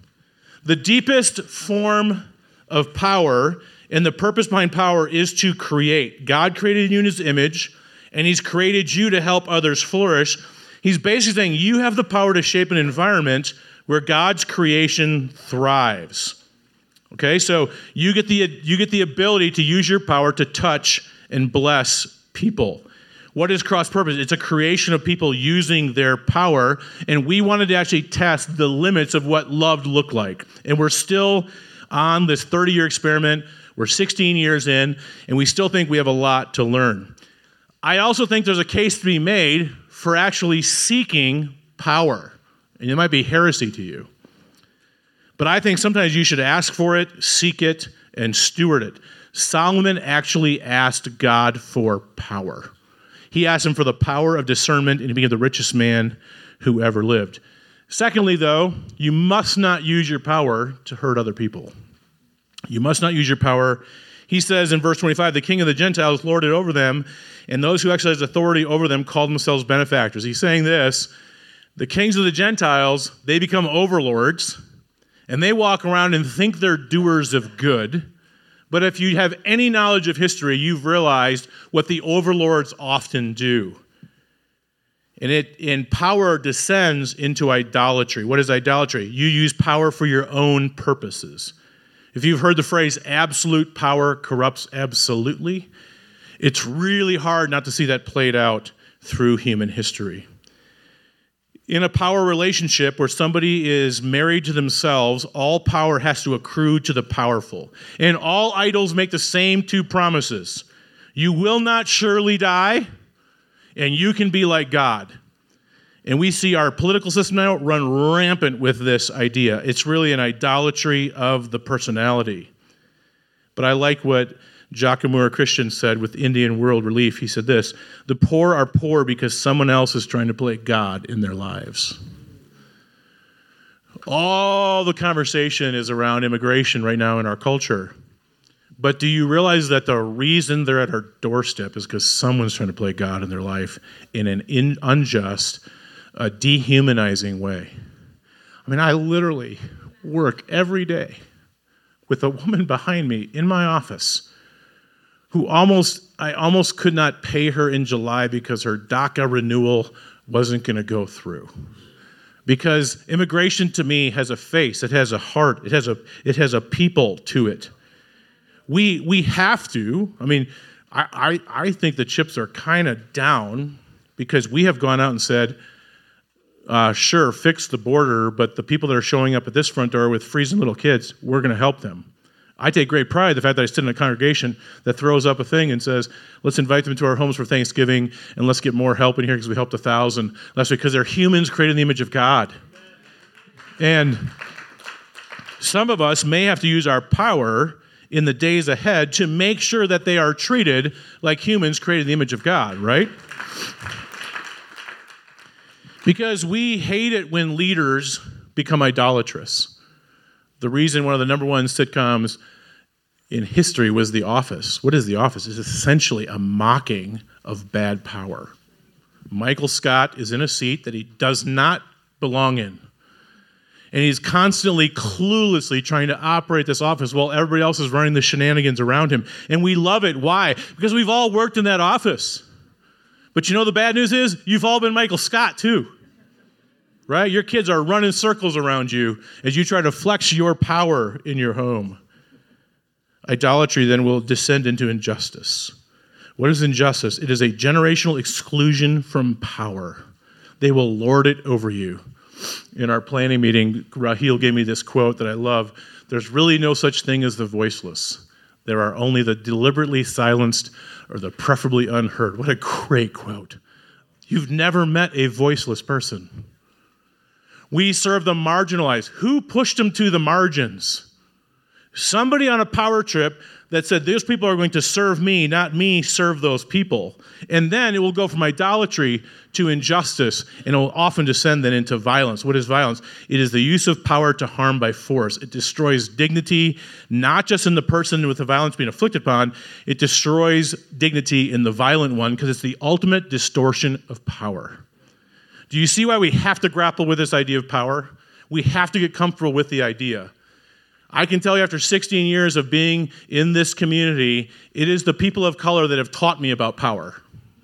The deepest form of power and the purpose behind power is to create. God created you in his image, and he's created you to help others flourish. He's basically saying you have the power to shape an environment where God's creation thrives. Okay, so you get the ability to use your power to touch and bless people. What is cross purpose? It's a creation of people using their power, and we wanted to actually test the limits of what love looked like. And we're still on this 30-year experiment. We're 16 years in, and we still think we have a lot to learn. I also think there's a case to be made for actually seeking power, and it might be heresy to you. But I think sometimes you should ask for it, seek it, and steward it. Solomon actually asked God for power. He asked him for the power of discernment, and he became the richest man who ever lived. Secondly, though, you must not use your power to hurt other people. You must not use your power. He says in verse 25, the king of the Gentiles lorded over them, and those who exercise authority over them called themselves benefactors. He's saying this, the kings of the Gentiles, they become overlords, and they walk around and think they're doers of good. But if you have any knowledge of history, you've realized what the overlords often do. And power descends into idolatry. What is idolatry? You use power for your own purposes. If you've heard the phrase, absolute power corrupts absolutely, it's really hard not to see that played out through human history. In a power relationship where somebody is married to themselves, all power has to accrue to the powerful. And all idols make the same 2 promises. You will not surely die, and you can be like God. And we see our political system now run rampant with this idea. It's really an idolatry of the personality. But I like what Jacques Christian said with Indian World Relief. He said this, the poor are poor because someone else is trying to play God in their lives. All the conversation is around immigration right now in our culture. But do you realize that the reason they're at our doorstep is because someone's trying to play God in their life in an unjust, dehumanizing way? I mean, I literally work every day with a woman behind me in my office who I almost could not pay her in July because her DACA renewal wasn't going to go through. Because immigration to me has a face, it has a heart, it has a people to it. We have to, I mean, I think the chips are kind of down because we have gone out and said, sure, fix the border, but the people that are showing up at this front door with freezing little kids, we're going to help them. I take great pride in the fact that I sit in a congregation that throws up a thing and says, let's invite them into our homes for Thanksgiving and let's get more help in here because we helped 1,000 last week because they're humans created in the image of God. And some of us may have to use our power in the days ahead to make sure that they are treated like humans created in the image of God, right? Because we hate it when leaders become idolatrous. The reason one of the number one sitcoms in history was The Office. What is The Office? It's essentially a mocking of bad power. Michael Scott is in a seat that he does not belong in. And he's constantly, cluelessly trying to operate this office while everybody else is running the shenanigans around him. And we love it. Why? Because we've all worked in that office. But you know the bad news is, you've all been Michael Scott too. Right? Your kids are running circles around you as you try to flex your power in your home. Idolatry then will descend into injustice. What is injustice? It is a generational exclusion from power. They will lord it over you. In our planning meeting, Raheel gave me this quote that I love. There's really no such thing as the voiceless. There are only the deliberately silenced or the preferably unheard. What a great quote. You've never met a voiceless person. We serve the marginalized. Who pushed them to the margins? Somebody on a power trip that said, those people are going to serve me, not me serve those people. And then it will go from idolatry to injustice, and it will often descend then into violence. What is violence? It is the use of power to harm by force. It destroys dignity, not just in the person with the violence being inflicted upon, it destroys dignity in the violent one because it's the ultimate distortion of power. Do you see why we have to grapple with this idea of power? We have to get comfortable with the idea. I can tell you after 16 years of being in this community, it is the people of color that have taught me about power.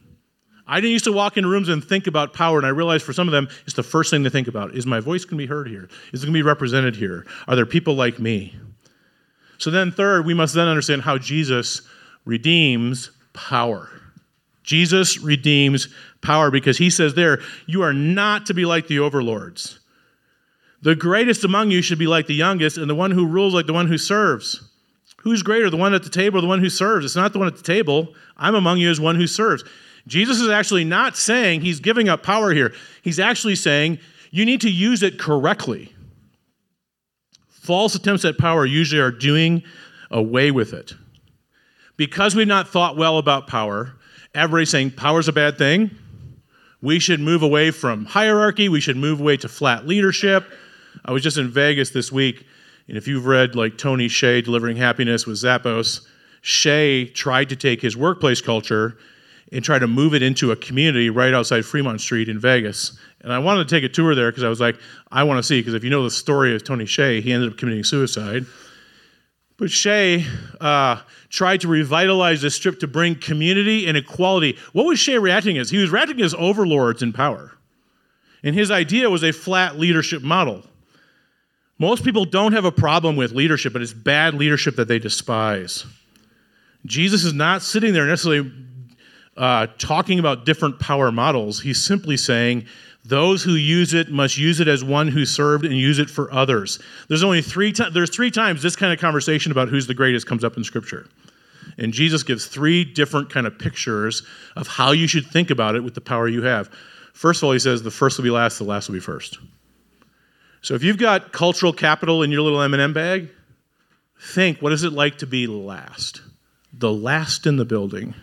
I didn't used to walk into rooms and think about power, and I realized for some of them, it's the first thing to think about. Is my voice going to be heard here? Is it going to be represented here? Are there people like me? So then third, we must then understand how Jesus redeems power. Jesus redeems power because he says there, you are not to be like the overlords. The greatest among you should be like the youngest, and the one who rules like the one who serves. Who's greater, the one at the table or the one who serves? It's not the one at the table. I'm among you as one who serves. Jesus is actually not saying he's giving up power here. He's actually saying you need to use it correctly. False attempts at power usually are doing away with it. Because we've not thought well about power, everybody's saying power's a bad thing. We should move away from hierarchy. We should move away to flat leadership. I was just in Vegas this week, and if you've read like Tony Hsieh, Delivering Happiness with Zappos, Hsieh tried to take his workplace culture and try to move it into a community right outside Fremont Street in Vegas. And I wanted to take a tour there because I was like, I want to see, because if you know the story of Tony Hsieh, he ended up committing suicide. But Hsieh tried to revitalize this strip to bring community and equality. What was Hsieh reacting as? He was reacting as overlords in power. And his idea was a flat leadership model. Most people don't have a problem with leadership, but it's bad leadership that they despise. Jesus is not sitting there necessarily talking about different power models. He's simply saying, those who use it must use it as one who served and use it for others. There's three times this kind of conversation about who's the greatest comes up in Scripture. And Jesus gives three different kind of pictures of how you should think about it with the power you have. First of all, he says the first will be last, the last will be first. So if you've got cultural capital in your little M&M bag, think, what is it like to be last? The last in the building.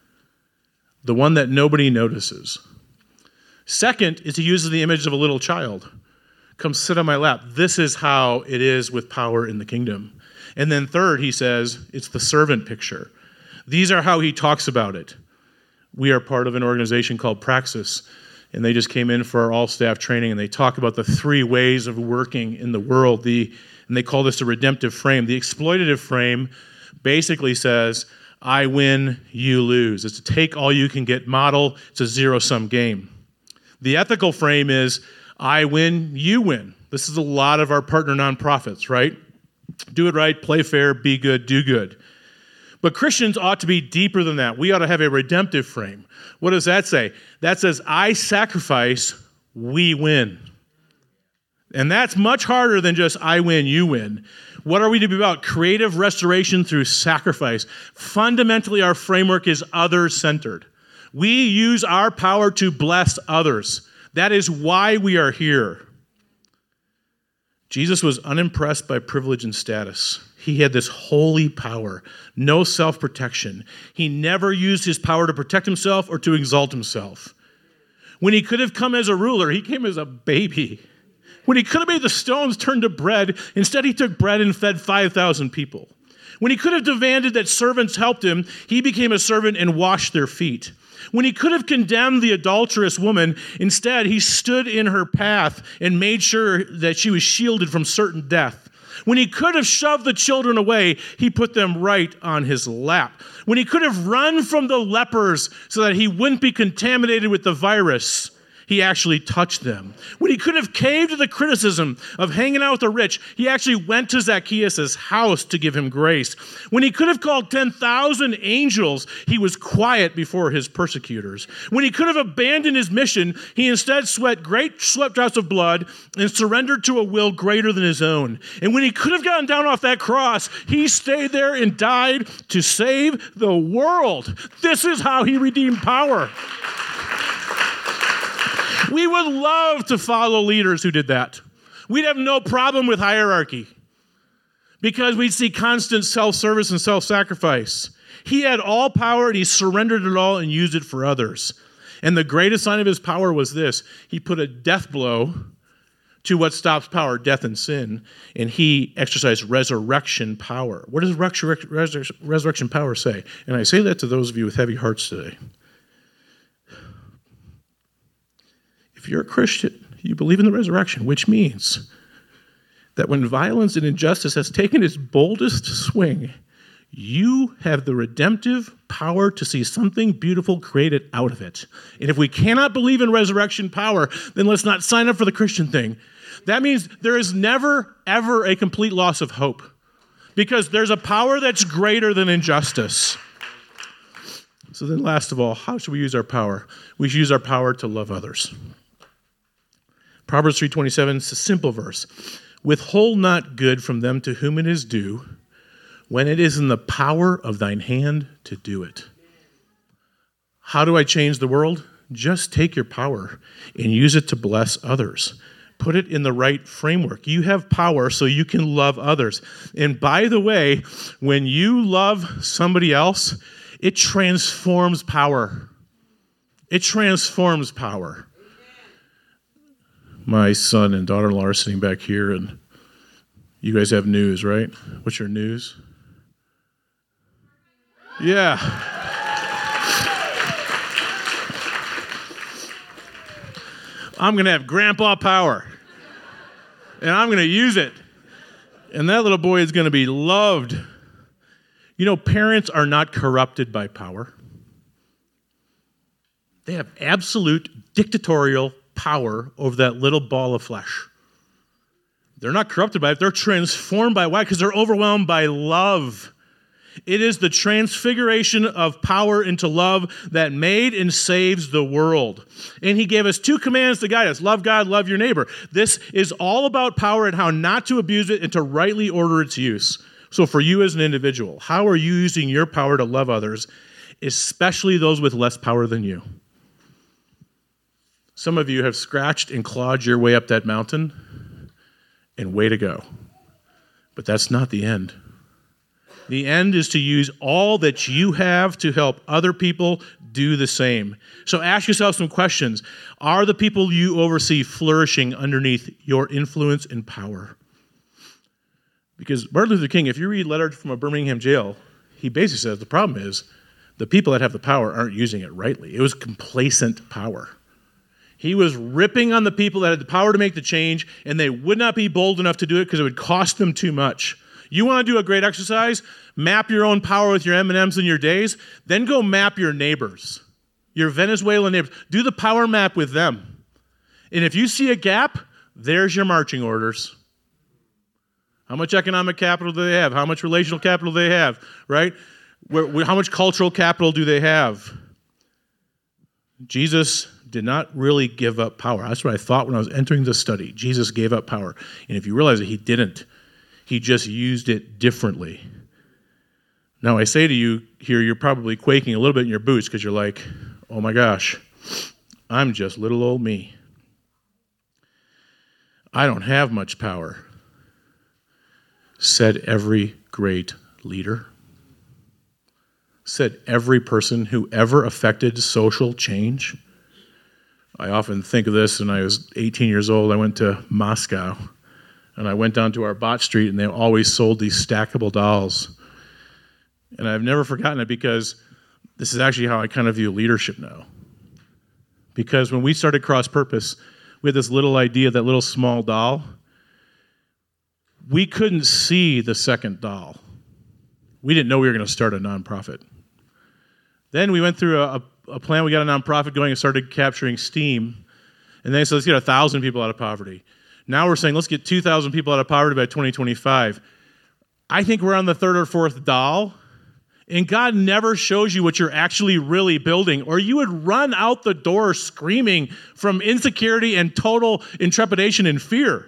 The one that nobody notices. Second is he uses the image of a little child. Come sit on my lap. This is how it is with power in the kingdom. And then third, he says, it's the servant picture. These are how he talks about it. We are part of an organization called Praxis. and they just came in for our all-staff training, and they talk about the three ways of working in the world. And they call this a redemptive frame. The exploitative frame basically says, I win, you lose. It's a take all you can get model. It's a zero-sum game. The ethical frame is, I win, you win. This is a lot of our partner nonprofits, right? Do it right, play fair, be good, do good. But Christians ought to be deeper than that. We ought to have a redemptive frame. What does that say? That says, I sacrifice, we win. And that's much harder than just I win, you win. What are we to be about? Creative restoration through sacrifice. Fundamentally, our framework is other-centered. We use our power to bless others. That is why we are here. Jesus was unimpressed by privilege and status. He had this holy power, no self-protection. He never used his power to protect himself or to exalt himself. When he could have come as a ruler, he came as a baby. When he could have made the stones turn to bread, instead he took bread and fed 5,000 people. When he could have demanded that servants helped him, he became a servant and washed their feet. When he could have condemned the adulterous woman, instead he stood in her path and made sure that she was shielded from certain death. When he could have shoved the children away, he put them right on his lap. When he could have run from the lepers so that he wouldn't be contaminated with the virus, he actually touched them. When he could have caved to the criticism of hanging out with the rich, he actually went to Zacchaeus' house to give him grace. When he could have called 10,000 angels, he was quiet before his persecutors. When he could have abandoned his mission, he instead sweat great sweat drops of blood and surrendered to a will greater than his own. And when he could have gotten down off that cross, he stayed there and died to save the world. This is how he redeemed power. We would love to follow leaders who did that. We'd have no problem with hierarchy because we'd see constant self-service and self-sacrifice. He had all power and he surrendered it all and used it for others. And the greatest sign of his power was this. He put a death blow to what stops power, death and sin, and he exercised resurrection power. What does resurrection power say? And I say that to those of you with heavy hearts today. If you're a Christian, you believe in the resurrection, which means that when violence and injustice has taken its boldest swing, you have the redemptive power to see something beautiful created out of it. And if we cannot believe in resurrection power, then let's not sign up for the Christian thing. That means there is never, ever a complete loss of hope because there's a power that's greater than injustice. So then last of all, how should we use our power? We should use our power to love others. Proverbs 3:27 is a simple verse. Withhold not good from them to whom it is due, when it is in the power of thine hand to do it. How do I change the world? Just take your power and use it to bless others. Put it in the right framework. You have power so you can love others. And by the way, when you love somebody else, it transforms power. It transforms power. My son and daughter-in-law are sitting back here, and you guys have news, right? What's your news? Yeah. I'm going to have grandpa power, and I'm going to use it. And that little boy is going to be loved. You know, parents are not corrupted by power. They have absolute dictatorial power over that little ball of flesh. They're not corrupted by it. They're transformed by it. Why? Because they're overwhelmed by love. It is the transfiguration of power into love that made and saves the world. And he gave us two commands to guide us. Love God, love your neighbor. This is all about power and how not to abuse it and to rightly order its use. So for you as an individual, how are you using your power to love others, especially those with less power than you? Some of you have scratched and clawed your way up that mountain, and way to go. But that's not the end. The end is to use all that you have to help other people do the same. So ask yourself some questions. Are the people you oversee flourishing underneath your influence and power? Because Martin Luther King, if you read Letter from a Birmingham jail, he basically says the problem is the people that have the power aren't using it rightly. It was complacent power. He was ripping on the people that had the power to make the change, and they would not be bold enough to do it because it would cost them too much. You want to do a great exercise? Map your own power with your M&Ms and your days. Then go map your neighbors, your Venezuelan neighbors. Do the power map with them. And if you see a gap, there's your marching orders. How much economic capital do they have? How much relational capital do they have, right? How much cultural capital do they have? Jesus did not really give up power. That's what I thought when I was entering the study. Jesus gave up power. And if you realize that he didn't, he just used it differently. Now I say to you here, you're probably quaking a little bit in your boots because you're like, oh my gosh, I'm just little old me. I don't have much power, said every great leader. Said every person who ever affected social change. I often think of this. When I was 18 years old, I went to Moscow, and I went down to Arbat Street, and they always sold these stackable dolls. And I've never forgotten it because this is actually how I kind of view leadership now. Because when we started Cross Purpose, we had this little idea, that little small doll. We couldn't see the second doll. We didn't know we were going to start a nonprofit. Then we went through a plan. We got a nonprofit going and started capturing steam. And then said, let's get 1,000 people out of poverty. Now we're saying, let's get 2,000 people out of poverty by 2025. I think we're on the third or fourth doll. And God never shows you what you're actually really building, or you would run out the door screaming from insecurity and total intrepidation and fear.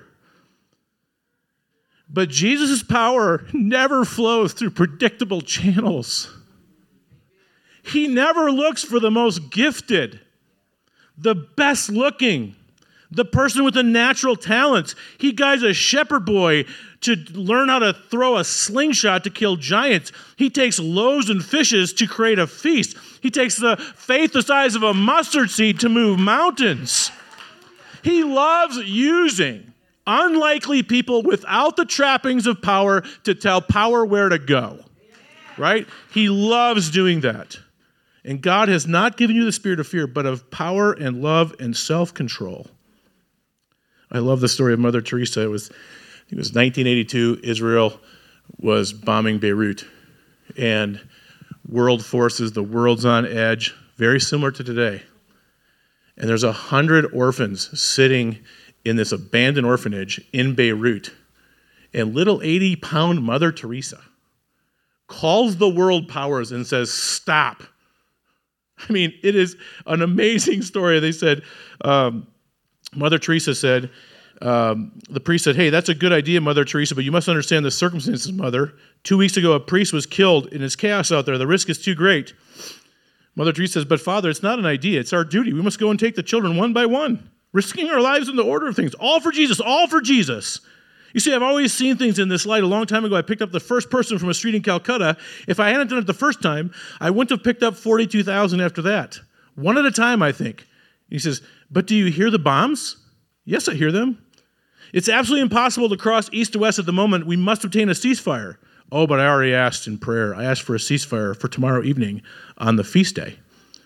But Jesus' power never flows through predictable channels. He never looks for the most gifted, the best looking, the person with the natural talents. He guides a shepherd boy to learn how to throw a slingshot to kill giants. He takes loaves and fishes to create a feast. He takes the faith the size of a mustard seed to move mountains. He loves using unlikely people without the trappings of power to tell power where to go, right? He loves doing that. And God has not given you the spirit of fear, but of power and love and self-control. I love the story of Mother Teresa. It was 1982. Israel was bombing Beirut. And world forces, the world's on edge, very similar to today. And there's 100 orphans sitting in this abandoned orphanage in Beirut. And little 80-pound Mother Teresa calls the world powers and says, stop. I mean, it is an amazing story. They said, Mother Teresa said, the priest said, hey, that's a good idea, Mother Teresa, but you must understand the circumstances, Mother. 2 weeks ago, a priest was killed, and it's chaos out there. The risk is too great. Mother Teresa says, but Father, it's not an idea. It's our duty. We must go and take the children one by one, risking our lives in the order of things. All for Jesus, all for Jesus. You see, I've always seen things in this light. A long time ago, I picked up the first person from a street in Calcutta. If I hadn't done it the first time, I wouldn't have picked up 42,000 after that. One at a time, I think. He says, but do you hear the bombs? Yes, I hear them. It's absolutely impossible to cross east to west at the moment. We must obtain a ceasefire. Oh, but I already asked in prayer. I asked for a ceasefire for tomorrow evening on the feast day.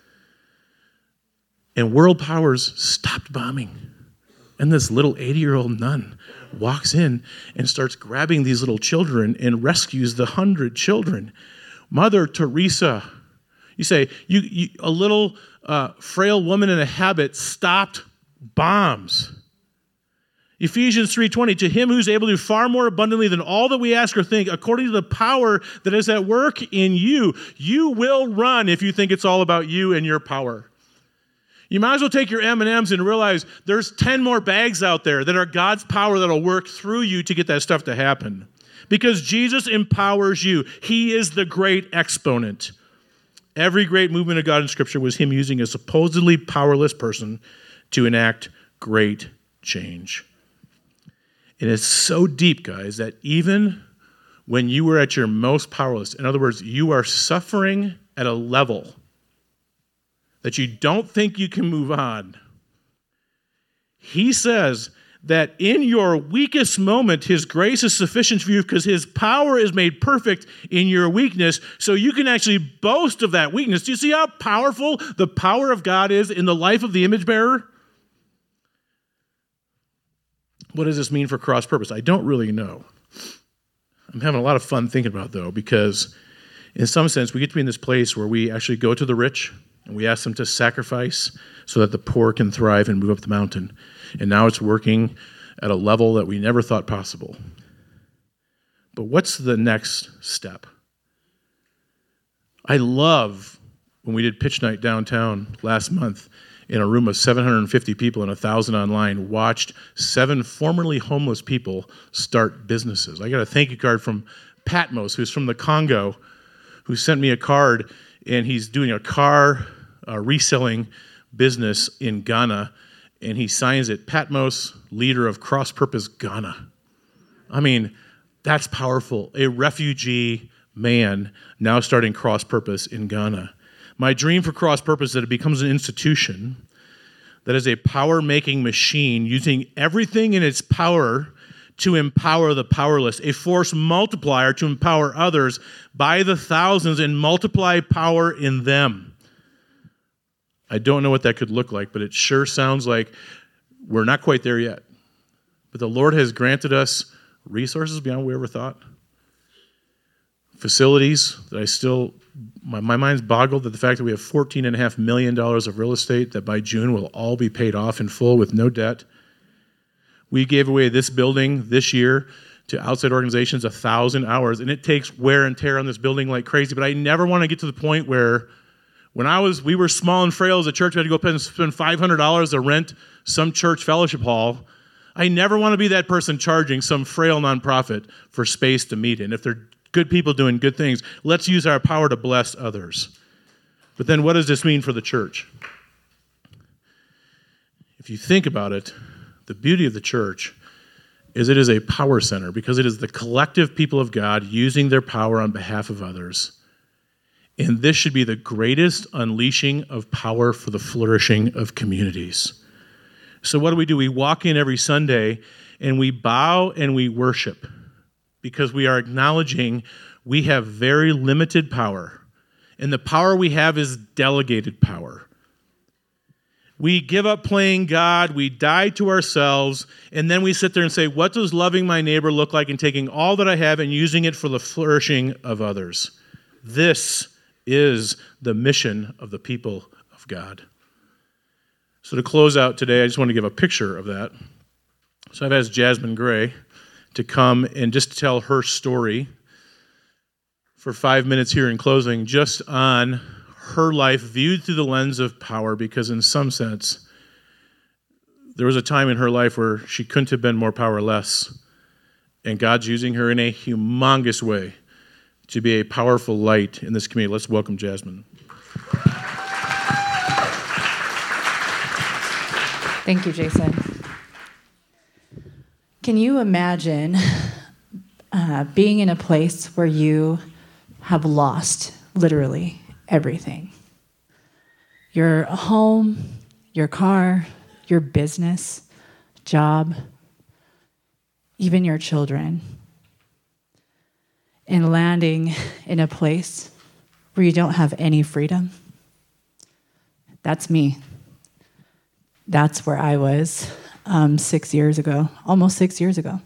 And world powers stopped bombing. And this little 80-year-old nun walks in and starts grabbing these little children and rescues the 100 children. Mother Teresa, you say, a little frail woman in a habit stopped bombs. Ephesians 3:20, to him who's able to do far more abundantly than all that we ask or think, according to the power that is at work in you, you will run if you think it's all about you and your power. You might as well take your M&Ms and realize there's 10 more bags out there that are God's power that'll work through you to get that stuff to happen. Because Jesus empowers you. He is the great exponent. Every great movement of God in Scripture was him using a supposedly powerless person to enact great change. And it's so deep, guys, that even when you were at your most powerless, in other words, you are suffering at a level that you don't think you can move on, he says that in your weakest moment, his grace is sufficient for you because his power is made perfect in your weakness, so you can actually boast of that weakness. Do you see how powerful the power of God is in the life of the image bearer? What does this mean for cross purpose? I don't really know. I'm having a lot of fun thinking about it, though, because in some sense, we get to be in this place where we actually go to the rich and we ask them to sacrifice so that the poor can thrive and move up the mountain. And now it's working at a level that we never thought possible. But what's the next step? I love when we did pitch night downtown last month in a room of 750 people and 1,000 online, watched 7 formerly homeless people start businesses. I got a thank you card from Patmos, who's from the Congo, who sent me a card, and he's doing a car reselling business in Ghana, and he signs it, Patmos, leader of Cross Purpose Ghana. I mean, that's powerful. A refugee man now starting Cross Purpose in Ghana. My dream for Cross Purpose is that it becomes an institution that is a power-making machine using everything in its power to empower the powerless, a force multiplier to empower others by the thousands and multiply power in them. I don't know what that could look like, but it sure sounds like we're not quite there yet. But the Lord has granted us resources beyond what we ever thought. Facilities that my mind's boggled at the fact that we have $14.5 million of real estate that by June will all be paid off in full with no debt. We gave away this building this year to outside organizations 1,000 hours, and it takes wear and tear on this building like crazy. But I never want to get to the point where we were small and frail as a church, we had to go spend $500 to rent some church fellowship hall. I never want to be that person charging some frail nonprofit for space to meet in. If they're good people doing good things, let's use our power to bless others. But then what does this mean for the church? If you think about it, the beauty of the church is it is a power center because it is the collective people of God using their power on behalf of others. And this should be the greatest unleashing of power for the flourishing of communities. So what do? We walk in every Sunday and we bow and we worship because we are acknowledging we have very limited power. And the power we have is delegated power. We give up playing God, we die to ourselves, and then we sit there and say, what does loving my neighbor look like and taking all that I have and using it for the flourishing of others? This is the mission of the people of God. So to close out today, I just want to give a picture of that. So I've asked Jasmine Gray to come and just tell her story for 5 minutes here in closing, just on her life viewed through the lens of power, because in some sense, there was a time in her life where she couldn't have been more powerless, and God's using her in a humongous way to be a powerful light in this community. Let's welcome Jasmine. Thank you, Jason. Can you imagine being in a place where you have lost literally everything? Your home, your car, your business, job, even your children, and landing in a place where you don't have any freedom? That's me. That's where I was 6 years ago, almost 6 years ago.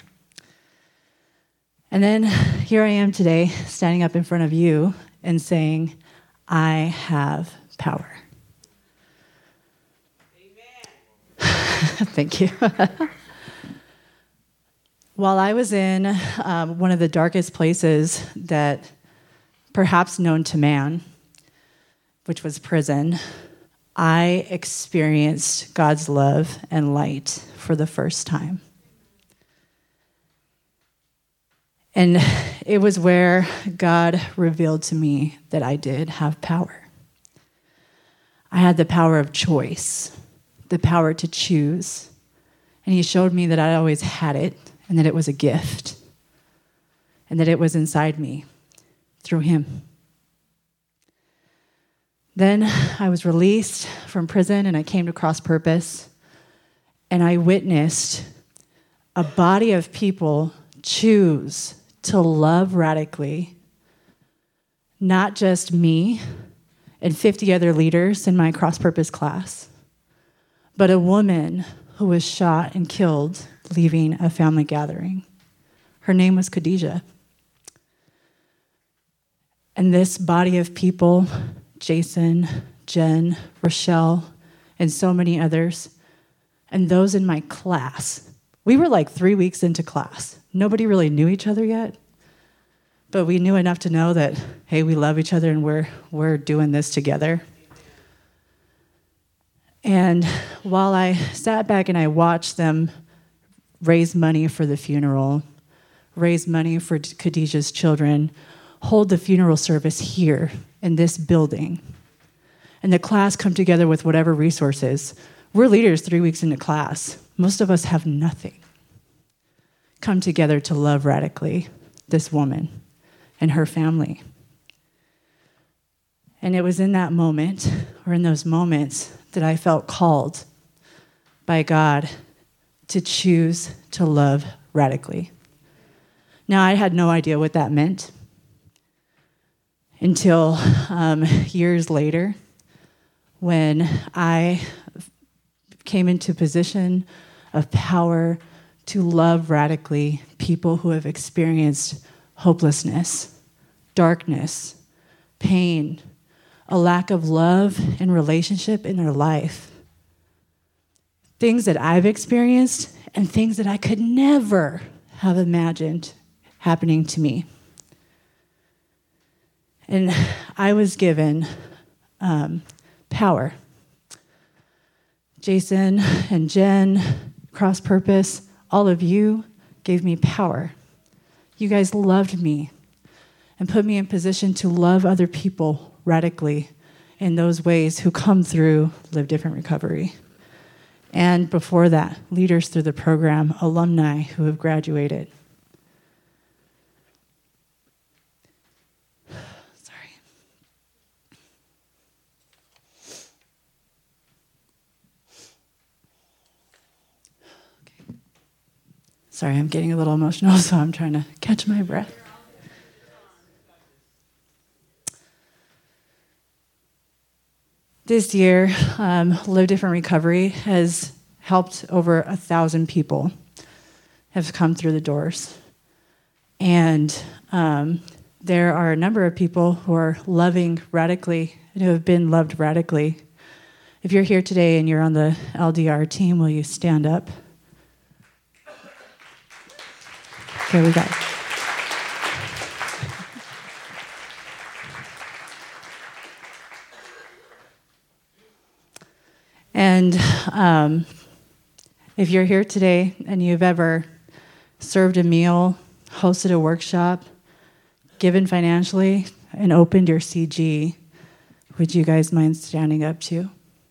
And then here I am today, standing up in front of you and saying, I have power. Amen. Thank you. While I was in one of the darkest places that perhaps known to man, which was prison, I experienced God's love and light for the first time. And it was where God revealed to me that I did have power. I had the power of choice, the power to choose. And he showed me that I always had it and that it was a gift and that it was inside me through him. Then I was released from prison and I came to Cross Purpose, and I witnessed a body of people choose to love radically, not just me and 50 other leaders in my Cross Purpose class, but a woman who was shot and killed leaving a family gathering. Her name was Khadijah. And this body of people, Jason, Jen, Rochelle, and so many others, and those in my class, we were like 3 weeks into class. Nobody really knew each other yet, but we knew enough to know that, hey, we love each other and we're doing this together. And while I sat back and I watched them raise money for the funeral, raise money for Khadijah's children, hold the funeral service here in this building, and the class come together with whatever resources. We're leaders 3 weeks into class. Most of us have nothing. Come together to love radically this woman and her family. And it was in that moment, or in those moments, that I felt called by God to choose to love radically. Now, I had no idea what that meant until years later, when I came into a position of power to love radically people who have experienced hopelessness, darkness, pain, a lack of love and relationship in their life. Things that I've experienced and things that I could never have imagined happening to me. And I was given power. Jason and Jen, Cross Purpose, all of you gave me power. You guys loved me and put me in position to love other people radically in those ways who come through Live Different Recovery. And before that, leaders through the program, alumni who have graduated. Sorry, I'm getting a little emotional, so I'm trying to catch my breath. This year, Live Different Recovery has helped over 1,000 people have come through the doors. And there are a number of people who are loving radically and who have been loved radically. If you're here today and you're on the LDR team, will you stand up? Okay, we got it. And if you're here today and you've ever served a meal, hosted a workshop, given financially, and opened your CG, would you guys mind standing up too?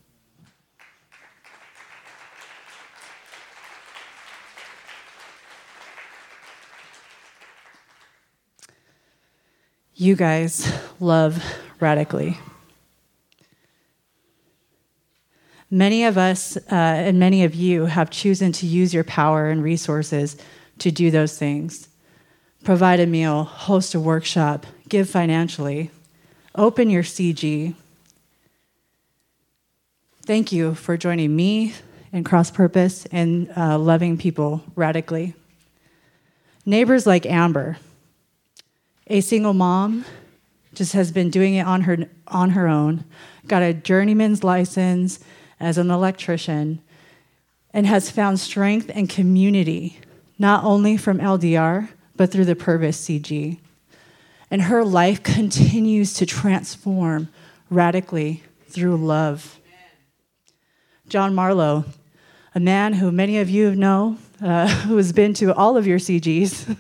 You guys love radically. Many of us and many of you have chosen to use your power and resources to do those things. Provide a meal, host a workshop, give financially, open your CG. Thank you for joining me in Cross Purpose and loving people radically. Neighbors like Amber, a single mom, just has been doing it on her own, got a journeyman's license as an electrician, and has found strength and community, not only from LDR, but through the Purvis CG. And her life continues to transform radically through love. John Marlowe, a man who many of you know, who has been to all of your CGs,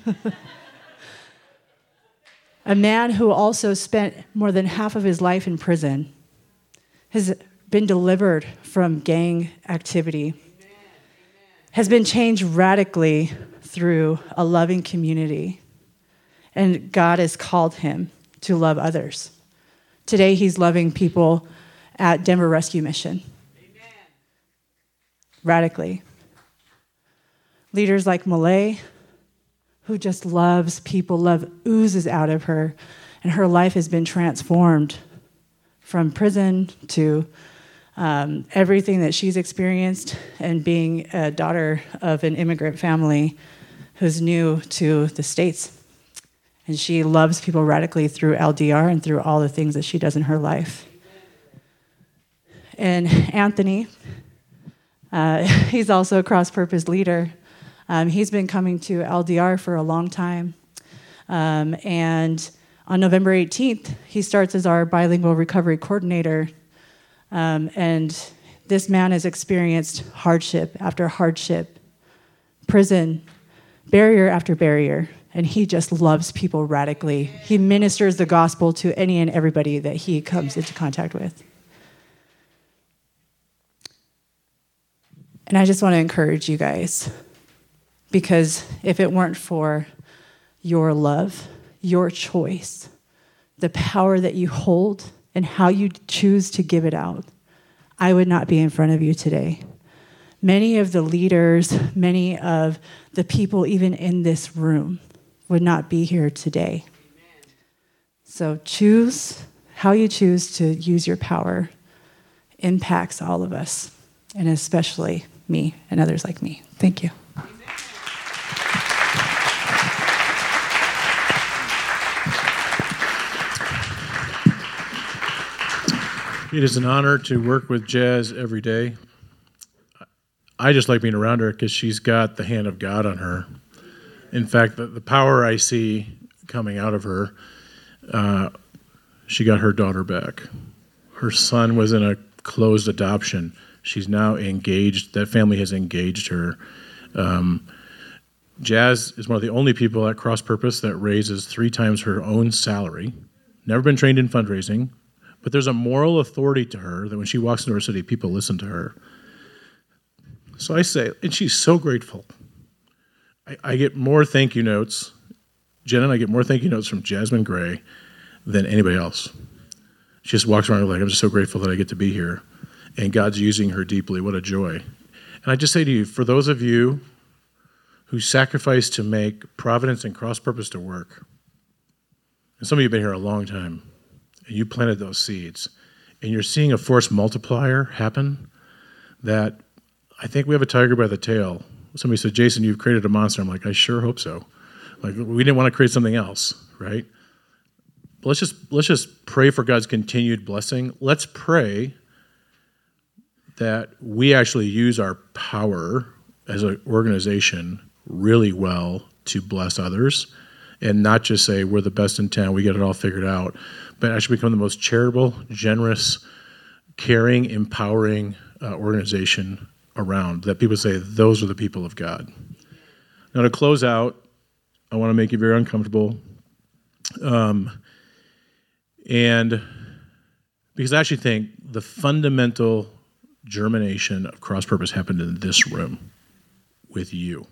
a man who also spent more than half of his life in prison, has been delivered from gang activity, has been changed radically through a loving community. And God has called him to love others. Today, he's loving people at Denver Rescue Mission. Amen. Radically. Leaders like Malay, who just loves people, love oozes out of her, and her life has been transformed from prison to everything that she's experienced, and being a daughter of an immigrant family who's new to the States. And she loves people radically through LDR and through all the things that she does in her life. And Anthony, he's also a cross-purpose leader. He's been coming to LDR for a long time. And on November 18th, he starts as our bilingual recovery coordinator. And this man has experienced hardship after hardship, prison, barrier after barrier, and he just loves people radically. He ministers the gospel to any and everybody that he comes into contact with. And I just want to encourage you guys, because if it weren't for your love, your choice, the power that you hold, and how you choose to give it out, I would not be in front of you today. Many of the leaders, many of the people even in this room would not be here today. So choose how you choose to use your power impacts all of us, and especially me and others like me. Thank you. It is an honor to work with Jazz every day. I just like being around her because she's got the hand of God on her. In fact, the power I see coming out of her, she got her daughter back. Her son was in a closed adoption. She's now engaged. That family has engaged her. Jazz is one of the only people at Cross Purpose that raises 3 times her own salary. Never been trained in fundraising. But there's a moral authority to her that when she walks into our city, people listen to her. So I say, and she's so grateful. I get more thank you notes. Jen and I get more thank you notes from Jasmine Gray than anybody else. She just walks around like, I'm just so grateful that I get to be here. And God's using her deeply. What a joy. And I just say to you, for those of you who sacrifice to make Providence and Cross Purpose to work, and some of you have been here a long time, and you planted those seeds, and you're seeing a force multiplier happen that I think we have a tiger by the tail. Somebody said, Jason, you've created a monster. I'm like, I sure hope so. Like, we didn't want to create something else, right? But let's just pray for God's continued blessing. Let's pray that we actually use our power as an organization really well to bless others, and not just say we're the best in town, we get it all figured out, but actually become the most charitable, generous, caring, empowering organization around, that people say, those are the people of God. Now to close out, I want to make you very uncomfortable. And because I actually think the fundamental germination of Cross Purpose happened in this room with you.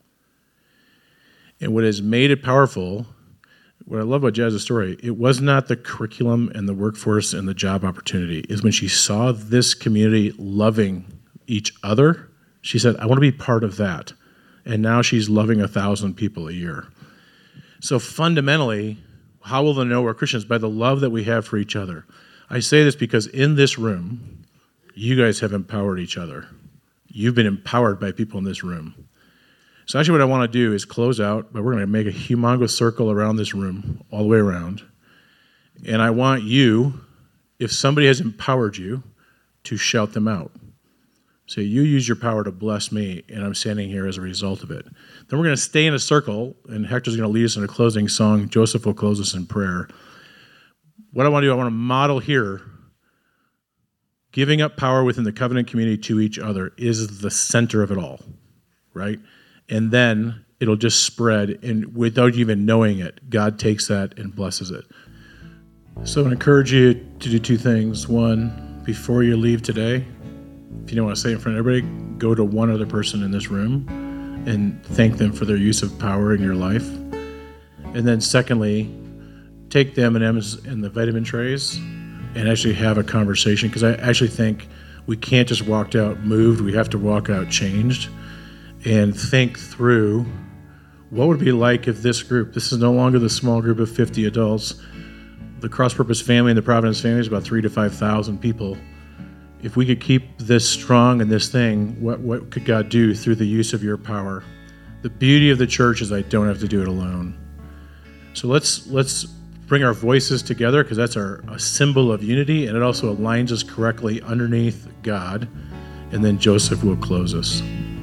And what has made it powerful, what I love about Jazz's story, it was not the curriculum and the workforce and the job opportunity. Is when she saw this community loving each other, she said, I want to be part of that. And now she's loving 1,000 people a year. So fundamentally, how will they know we're Christians? By the love that we have for each other. I say this because in this room, you guys have empowered each other. You've been empowered by people in this room. So actually what I want to do is close out, but we're going to make a humongous circle around this room, all the way around. And I want you, if somebody has empowered you, to shout them out. So you use your power to bless me, and I'm standing here as a result of it. Then we're going to stay in a circle, and Hector's going to lead us in a closing song. Joseph will close us in prayer. What I want to do, I want to model here, giving up power within the covenant community to each other is the center of it all, right? And then it'll just spread, and without you even knowing it, God takes that and blesses it. So I encourage you to do 2 things. One, before you leave today, if you don't want to say it in front of everybody, go to one other person in this room and thank them for their use of power in your life. And then secondly, take the M&Ms and the vitamin trays and actually have a conversation, because I actually think we can't just walk out moved, we have to walk out changed. And think through what would it be like if this is no longer the small group of 50 adults. The Cross Purpose family and the Providence family is about 3,000 to 5,000 people. if we could keep this strong in this thing, what could God do through the use of your power? The beauty of the church is I don't have to do it alone. So let's bring our voices together, because that's a symbol of unity, and it also aligns us correctly underneath God. And then Joseph will close us.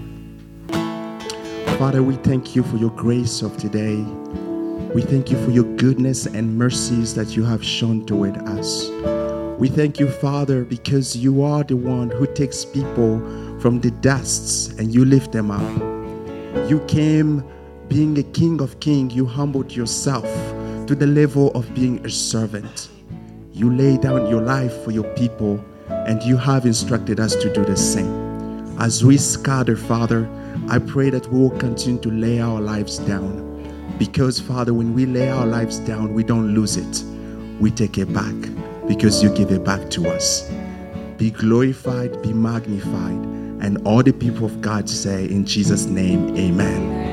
Father, we thank you for your grace of today. We thank you for your goodness and mercies that you have shown toward us. We thank you, Father, because you are the one who takes people from the dusts and you lift them up. You came being a King of Kings. You humbled yourself to the level of being a servant. You lay down your life for your people, and you have instructed us to do the same. As we scatter, Father, I pray that we will continue to lay our lives down. Because, Father, when we lay our lives down, we don't lose it. We take it back, because you give it back to us. Be glorified, be magnified, and all the people of God say in Jesus' name, amen.